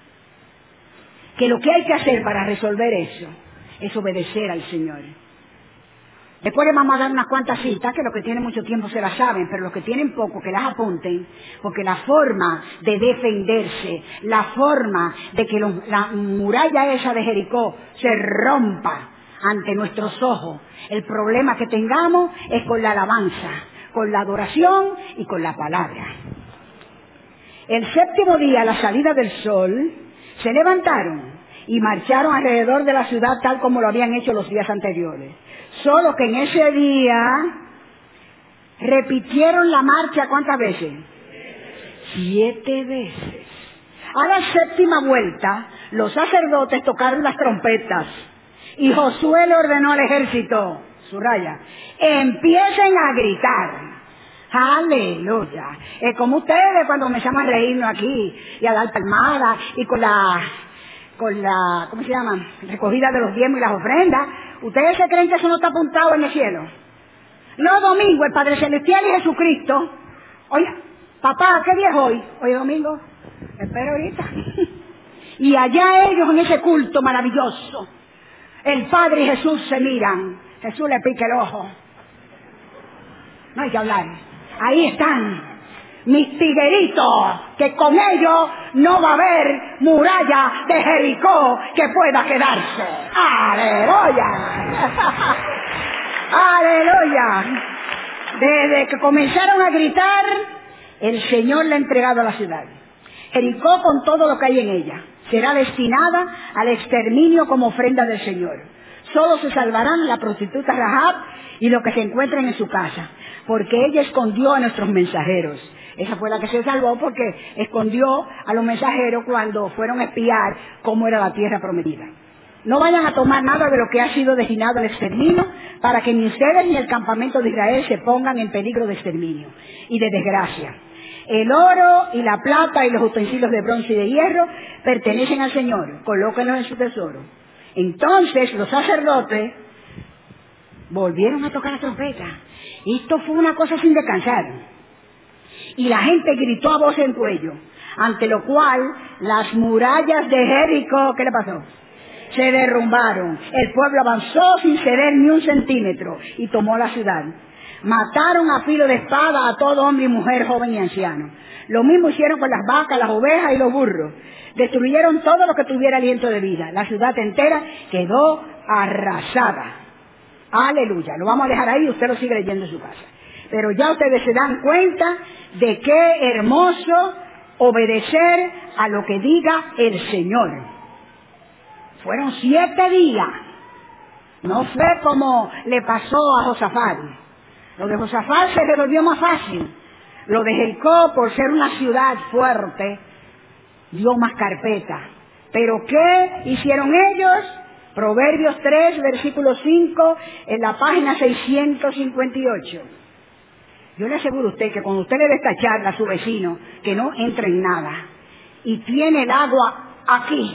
Que lo que hay que hacer para resolver eso es obedecer al Señor. Después les vamos a dar unas cuantas citas, que los que tienen mucho tiempo se las saben, pero los que tienen poco, que las apunten, porque la forma de defenderse, la forma de que los, la muralla esa de Jericó se rompa ante nuestros ojos, el problema que tengamos es con la alabanza, con la adoración y con la palabra. El séptimo día, a la salida del sol, se levantaron y marcharon alrededor de la ciudad tal como lo habían hecho los días anteriores. Solo que en ese día repitieron la marcha, ¿cuántas veces? Siete veces. A la séptima vuelta, los sacerdotes tocaron las trompetas y Josué le ordenó al ejército, subraya, empiecen a gritar. Aleluya. Es como ustedes cuando me llaman a reírnos aquí y a dar palmadas y con la con la, ¿cómo se llama? Recogida de los diezmos y las ofrendas. ¿Ustedes se creen que eso no está apuntado en el cielo? No, domingo, el Padre Celestial y Jesucristo. Oye, papá, ¿qué día es hoy? Hoy es domingo. Espera ahorita. Y allá ellos en ese culto maravilloso, el Padre y Jesús se miran. Jesús le pica el ojo. No hay que hablar. Ahí están mis tigueritos, que con ellos no va a haber muralla de Jericó que pueda quedarse. ¡Aleluya! ¡Aleluya! Desde que comenzaron a gritar, el Señor le ha entregado a la ciudad. Jericó, con todo lo que hay en ella, será destinada al exterminio como ofrenda del Señor. Solo se salvarán la prostituta Rahab y los que se encuentren en su casa, porque ella escondió a nuestros mensajeros. Esa fue la que se salvó porque escondió a los mensajeros cuando fueron a espiar cómo era la tierra prometida. No vayan a tomar nada de lo que ha sido destinado al exterminio, para que ni ustedes ni el campamento de Israel se pongan en peligro de exterminio y de desgracia. El oro y la plata y los utensilios de bronce y de hierro pertenecen al Señor. Colóquenlos en su tesoro. Entonces los sacerdotes volvieron a tocar la trompeta. Esto fue una cosa sin descansar. Y la gente gritó a voz en cuello, ante lo cual las murallas de Jericó, ¿qué le pasó? Se derrumbaron. El pueblo avanzó sin ceder ni un centímetro y tomó la ciudad. Mataron a filo de espada a todo hombre y mujer, joven y anciano. Lo mismo hicieron con las vacas, las ovejas y los burros. Destruyeron todo lo que tuviera aliento de vida. La ciudad entera quedó arrasada. Aleluya. Lo vamos a dejar ahí y usted lo sigue leyendo en su casa. Pero ya ustedes se dan cuenta de qué hermoso obedecer a lo que diga el Señor. Fueron siete días. No fue como le pasó a Josafat. Lo de Josafat se resolvió más fácil. Lo de Jericó, por ser una ciudad fuerte, dio más carpeta. ¿Pero qué hicieron ellos? Proverbios tres, versículo cinco, en la página seiscientos cincuenta y ocho. Yo le aseguro a usted que cuando usted le dé esta charla a su vecino, que no entre en nada, y tiene el agua aquí,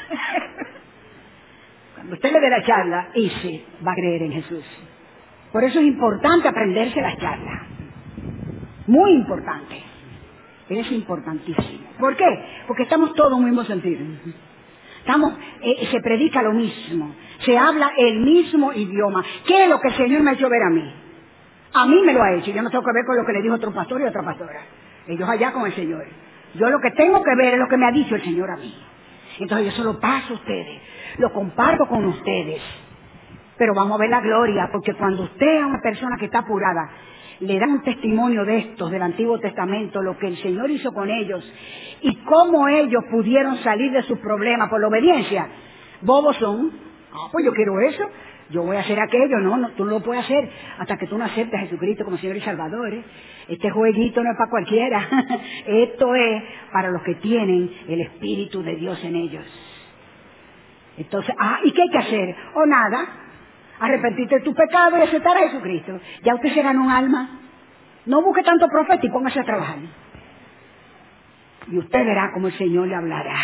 cuando usted le dé la charla, ese va a creer en Jesús. Por eso es importante aprenderse las charlas. Muy importante. Es importantísimo. ¿Por qué? Porque estamos todos en un mismo sentido. Estamos, eh, se predica lo mismo. Se habla el mismo idioma. ¿Qué es lo que el Señor me ha hecho ver a mí? A mí me lo ha hecho. Yo no tengo que ver con lo que le dijo otro pastor y otra pastora. Ellos allá con el Señor. Yo lo que tengo que ver es lo que me ha dicho el Señor a mí. Entonces yo se lo paso a ustedes. Lo comparto con ustedes. Pero vamos a ver la gloria, porque cuando usted a una persona que está apurada le da un testimonio de estos del Antiguo Testamento, lo que el Señor hizo con ellos y cómo ellos pudieron salir de sus problemas por la obediencia, bobos son. Ah, pues yo quiero eso, yo voy a hacer aquello. No, no, tú no lo puedes hacer hasta que tú no aceptes a Jesucristo como Señor y Salvador, ¿eh? Este jueguito no es para cualquiera. Esto es para los que tienen el Espíritu de Dios en ellos. Entonces, ah, ¿y qué hay que hacer? O nada. Arrepentirte de tu pecado y aceptar a Jesucristo. Ya usted se ganó un alma. No busque tanto profeta y póngase a trabajar. Y usted verá cómo el Señor le hablará.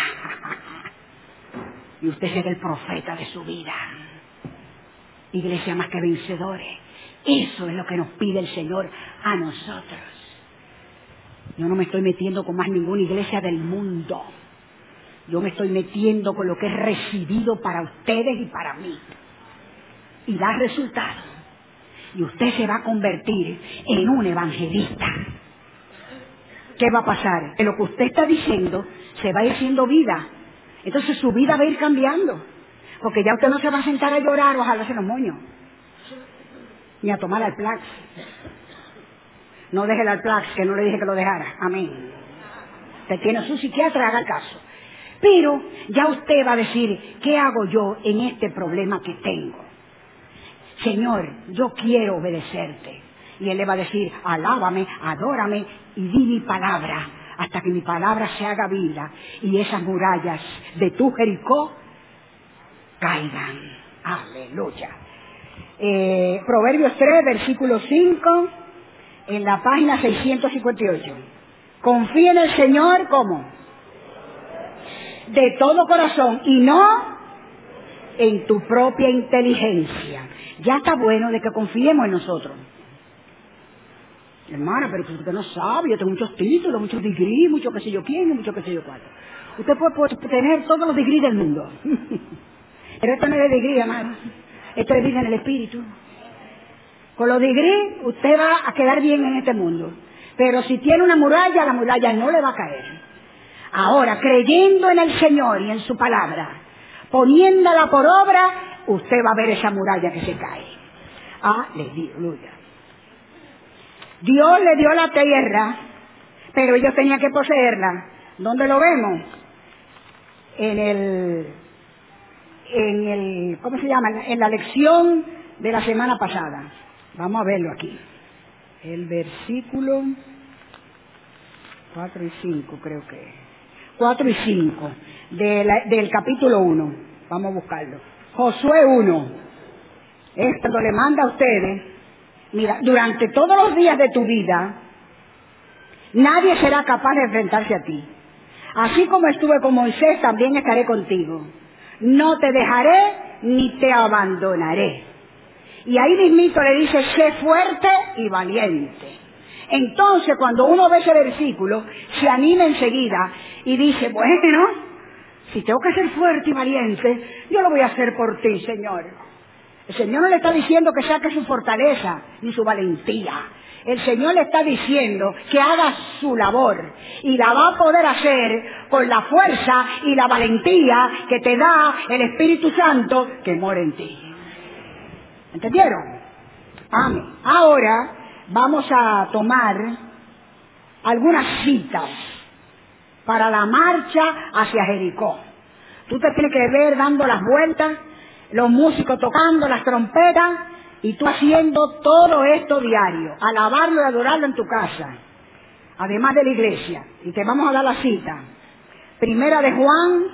Y usted será el profeta de su vida. Iglesia más que vencedores. Eso es lo que nos pide el Señor a nosotros. Yo no me estoy metiendo con más ninguna iglesia del mundo. Yo me estoy metiendo con lo que es recibido para ustedes y para mí. Y da resultado. Y usted se va a convertir en un evangelista. ¿Qué va a pasar? Que lo que usted está diciendo se va a ir siendo vida. Entonces su vida va a ir cambiando. Porque ya usted no se va a sentar a llorar o a jalarse los moños. Ni a tomar Alplax. No deje el Alplax, que no le dije que lo dejara. Amén. Usted tiene su psiquiatra, haga caso. Pero ya usted va a decir, ¿qué hago yo en este problema que tengo? Señor, yo quiero obedecerte. Y Él le va a decir, alábame, adórame y di mi palabra, hasta que mi palabra se haga vida y esas murallas de tu Jericó caigan. Aleluya. Eh, Proverbios tres, versículo cinco, en la página seiscientos cincuenta y ocho. Confía en el Señor, ¿cómo? de todo corazón y no en tu propia inteligencia. Ya está bueno de que confiemos en nosotros. Hermana, pero usted no sabe, yo tengo muchos títulos, muchos degrees, mucho qué sé yo quién y mucho qué sé yo cuánto. Usted puede, puede tener todos los degrees del mundo. Pero esto no es de degree, hermano. Esto es vida en el espíritu. Con los degrees usted va a quedar bien en este mundo. Pero si tiene una muralla, la muralla no le va a caer. Ahora, creyendo en el Señor y en su palabra, poniéndola por obra, usted va a ver esa muralla que se cae. Aleluya. Dios le dio la tierra, pero ellos tenían que poseerla. ¿Dónde lo vemos? En el, en el, ¿cómo se llama? En la lección de la semana pasada. Vamos a verlo aquí. El versículo cuatro y cinco creo que es. cuatro y cinco de la, del capítulo uno. Vamos a buscarlo. Josué uno. Esto le manda a ustedes. Mira, durante todos los días de tu vida, nadie será capaz de enfrentarse a ti. Así como estuve con Moisés, también estaré contigo. No te dejaré ni te abandonaré. Y ahí mismito le dice, sé fuerte y valiente. Entonces, cuando uno ve ese versículo, se anima enseguida y dice, bueno, si tengo que ser fuerte y valiente, yo lo voy a hacer por ti, Señor. El Señor no le está diciendo que saque su fortaleza ni su valentía. El Señor le está diciendo que haga su labor y la va a poder hacer con la fuerza y la valentía que te da el Espíritu Santo que mora en ti. ¿Entendieron? Amén. Ahora vamos a tomar algunas citas para la marcha hacia Jericó. Tú te tienes que ver dando las vueltas, los músicos tocando las trompetas y tú haciendo todo esto diario, alabarlo y adorarlo en tu casa, además de la iglesia. Y te vamos a dar la cita. Primera de Juan,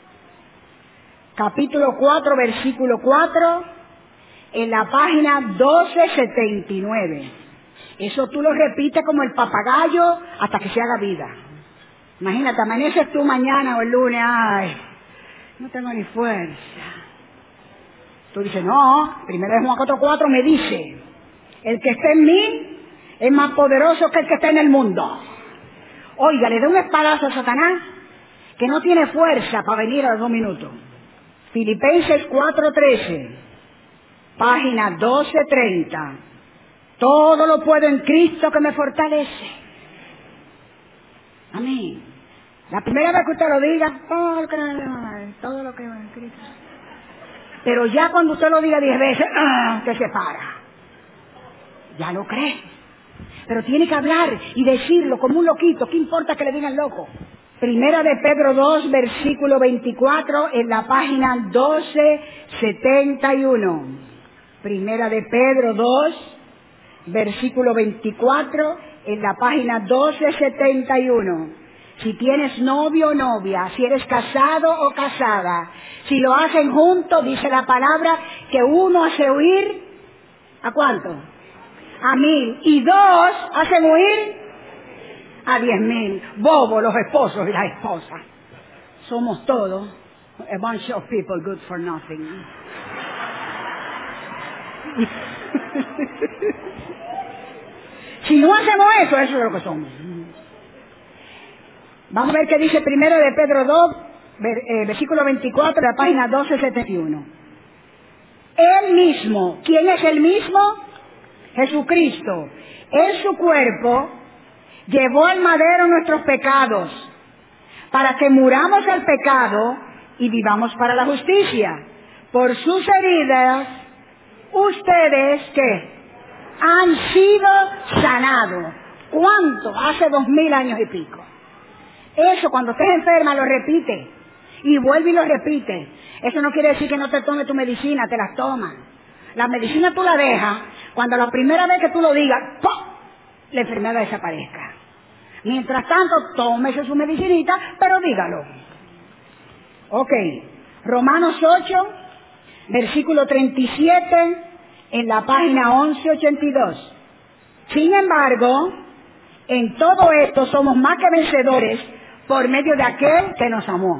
capítulo cuatro, versículo cuatro, en la página doce setenta y nueve. Eso tú lo repites como el papagayo hasta que se haga vida. Imagínate, amaneces tú mañana o el lunes, ay, no tengo ni fuerza. Tú dices, no, primero de Juan cuatro cuatro me dice, el que está en mí es más poderoso que el que está en el mundo. Oiga, le da un espadazo a Satanás que no tiene fuerza para venir a los dos minutos. Filipenses cuatro trece, página doce treinta. Todo lo puedo en Cristo que me fortalece. Amén. La primera vez que usted lo diga, todo lo que, todo lo que va en Cristo. Pero ya cuando usted lo diga diez veces, ¡ah!, que se para. Ya lo cree. Pero tiene que hablar y decirlo como un loquito. ¿Qué importa que le digan loco? Primera de Pedro dos, versículo veinticuatro, en la página doce setenta y uno. Primera de Pedro dos, versículo veinticuatro, en la página doce setenta y uno. Si tienes novio o novia, si eres casado o casada, si lo hacen juntos, dice la palabra, que uno hace huir, ¿a cuánto? A mil. Y dos hacen huir a diez mil. Bobos los esposos y las esposas. Somos todos a bunch of people good for nothing. Si no hacemos eso, eso es lo que somos. Vamos a ver qué dice primero de Pedro dos, versículo veinticuatro, de la página doce setenta y uno. Él mismo, ¿quién es el mismo? Jesucristo. En su cuerpo llevó al madero nuestros pecados, para que muramos al pecado y vivamos para la justicia. Por sus heridas, ustedes, ¿qué? Han sido sanados. ¿Cuánto? Hace dos mil años y pico. Eso, cuando estés enferma, lo repite. Y vuelve y lo repite. Eso no quiere decir que no te tomes tu medicina, te las tomas. La medicina tú la dejas cuando la primera vez que tú lo digas, ¡pum!, la enfermedad desaparezca. Mientras tanto, tómese su medicinita, pero dígalo. Ok. Romanos ocho, versículo treinta y siete, en la página once ochenta y dos. Sin embargo, en todo esto somos más que vencedores por medio de aquel que nos amó.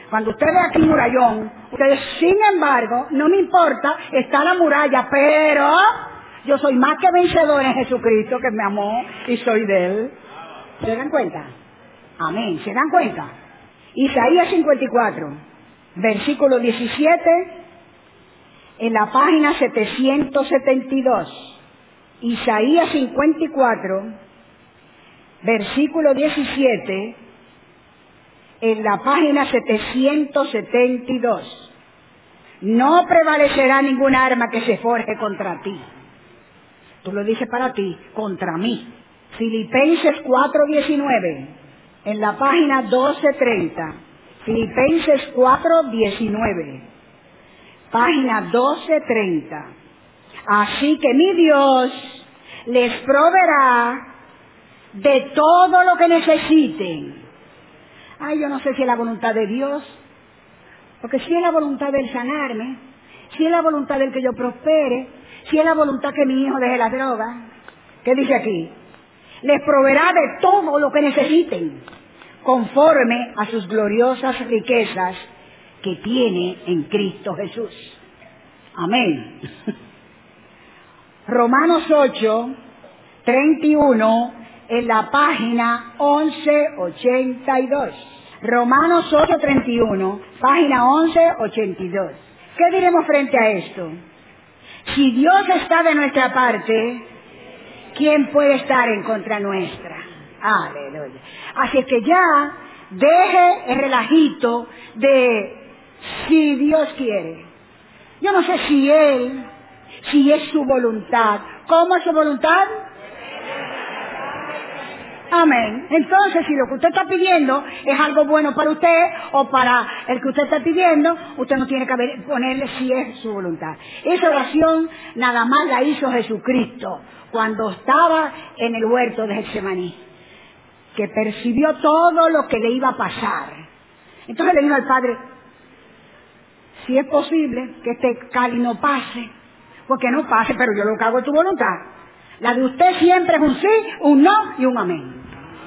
Cuando usted ve aquí murallón, ustedes, sin embargo, no me importa, está la muralla, pero yo soy más que vencedor en Jesucristo, que me amó y soy de Él. ¿Se dan cuenta? Amén. ¿Se dan cuenta? Isaías cincuenta y cuatro, versículo diecisiete, en la página setecientos setenta y dos. Isaías cincuenta y cuatro, versículo diecisiete, en la página setecientos setenta y dos. No prevalecerá ningún arma que se forje contra ti. Tú lo dices para ti, contra mí. Filipenses cuatro diecinueve, en la página doce treinta. Filipenses cuatro diecinueve, página doce treinta. Así que mi Dios les proveerá de todo lo que necesiten. Ay, yo no sé si es la voluntad de Dios, porque si es la voluntad de Él sanarme, si es la voluntad de Él que yo prospere, si es la voluntad que mi hijo deje la droga, ¿qué dice aquí? Les proveerá de todo lo que necesiten, conforme a sus gloriosas riquezas que tiene en Cristo Jesús. Amén. Romanos ocho, treinta y uno, en la página once ochenta y dos. Romanos ocho, treinta y uno, página once ochenta y dos. ¿Qué diremos frente a esto? Si Dios está de nuestra parte, ¿quién puede estar en contra nuestra? Aleluya. Así que ya deje el relajito de si Dios quiere. Yo no sé si Él, si es su voluntad. ¿Cómo es su voluntad? Amén. Entonces, si lo que usted está pidiendo es algo bueno para usted o para el que usted está pidiendo, usted no tiene que ponerle si es su voluntad. Esa oración nada más la hizo Jesucristo cuando estaba en el huerto de Getsemaní, que percibió todo lo que le iba a pasar. Entonces le dijo al Padre, si es posible que este cáliz no pase, pues que no pase, pero yo lo que hago es tu voluntad. La de usted siempre es un sí, un no y un amén.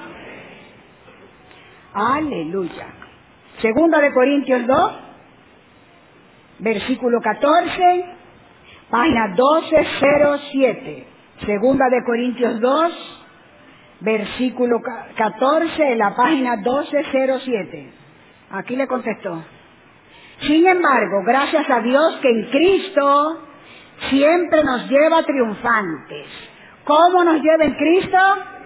Aleluya. Segunda de Corintios dos, versículo catorce, página doce cero siete. Segunda de Corintios dos, versículo catorce, en la página doce cero siete. Aquí le contestó. Sin embargo, gracias a Dios que en Cristo siempre nos lleva triunfantes. ¿Cómo nos lleva en Cristo?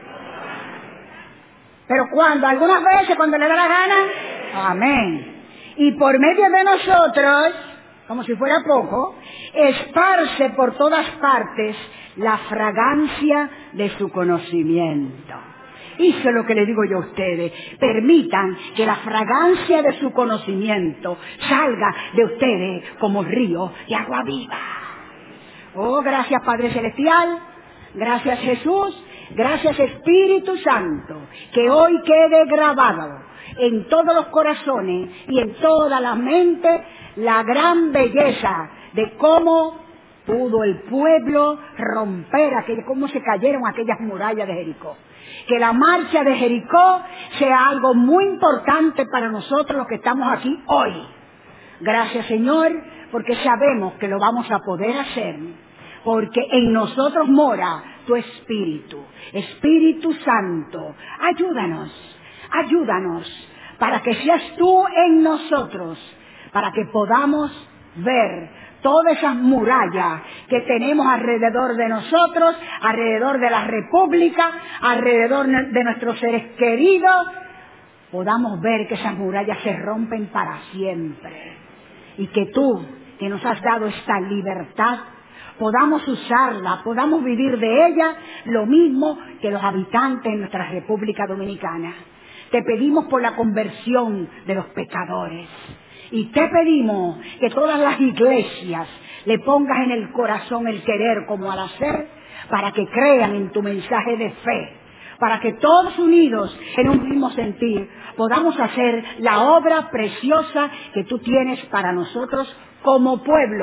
¿Pero cuándo? ¿Algunas veces cuando le da la gana? Amén. Y por medio de nosotros, como si fuera poco, esparce por todas partes la fragancia de su conocimiento. Eso es lo que le digo yo a ustedes. Permitan que la fragancia de su conocimiento salga de ustedes como río de agua viva. Oh, gracias Padre Celestial. Gracias Jesús. Gracias Espíritu Santo. Que hoy quede grabado en todos los corazones y en todas las mentes la gran belleza de cómo pudo el pueblo romper aquello, cómo se cayeron aquellas murallas de Jericó. Que la marcha de Jericó sea algo muy importante para nosotros los que estamos aquí hoy. Gracias Señor, porque sabemos que lo vamos a poder hacer, porque en nosotros mora tu Espíritu. Espíritu Santo, ayúdanos, ayúdanos, para que seas tú en nosotros, para que podamos ver todas esas murallas que tenemos alrededor de nosotros, alrededor de la República, alrededor de nuestros seres queridos, podamos ver que esas murallas se rompen para siempre. Y que tú, que nos has dado esta libertad, podamos usarla, podamos vivir de ella lo mismo que los habitantes de nuestra República Dominicana. Te pedimos por la conversión de los pecadores. Y te pedimos que todas las iglesias le pongas en el corazón el querer como al hacer, para que crean en tu mensaje de fe, para que todos unidos en un mismo sentir podamos hacer la obra preciosa que tú tienes para nosotros como pueblo,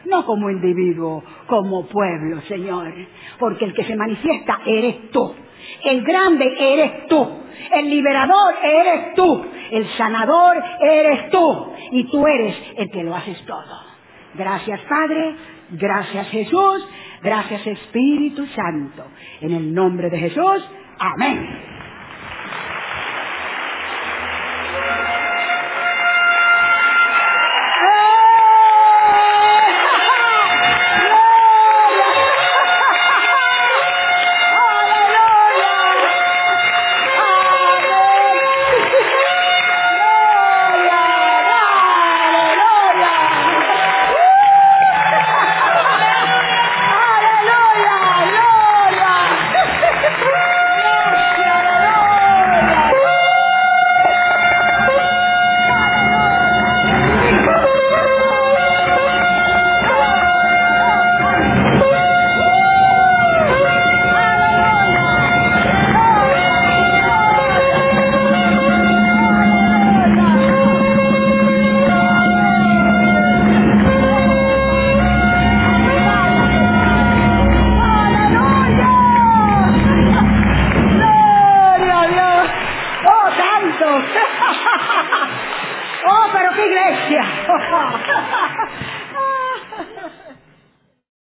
no como individuo, como pueblo, Señor, porque el que se manifiesta eres tú, el grande eres tú, el liberador eres tú, el sanador eres tú, y tú eres el que lo haces todo. Gracias, Padre, gracias, Jesús, gracias, Espíritu Santo, en el nombre de Jesús, amén.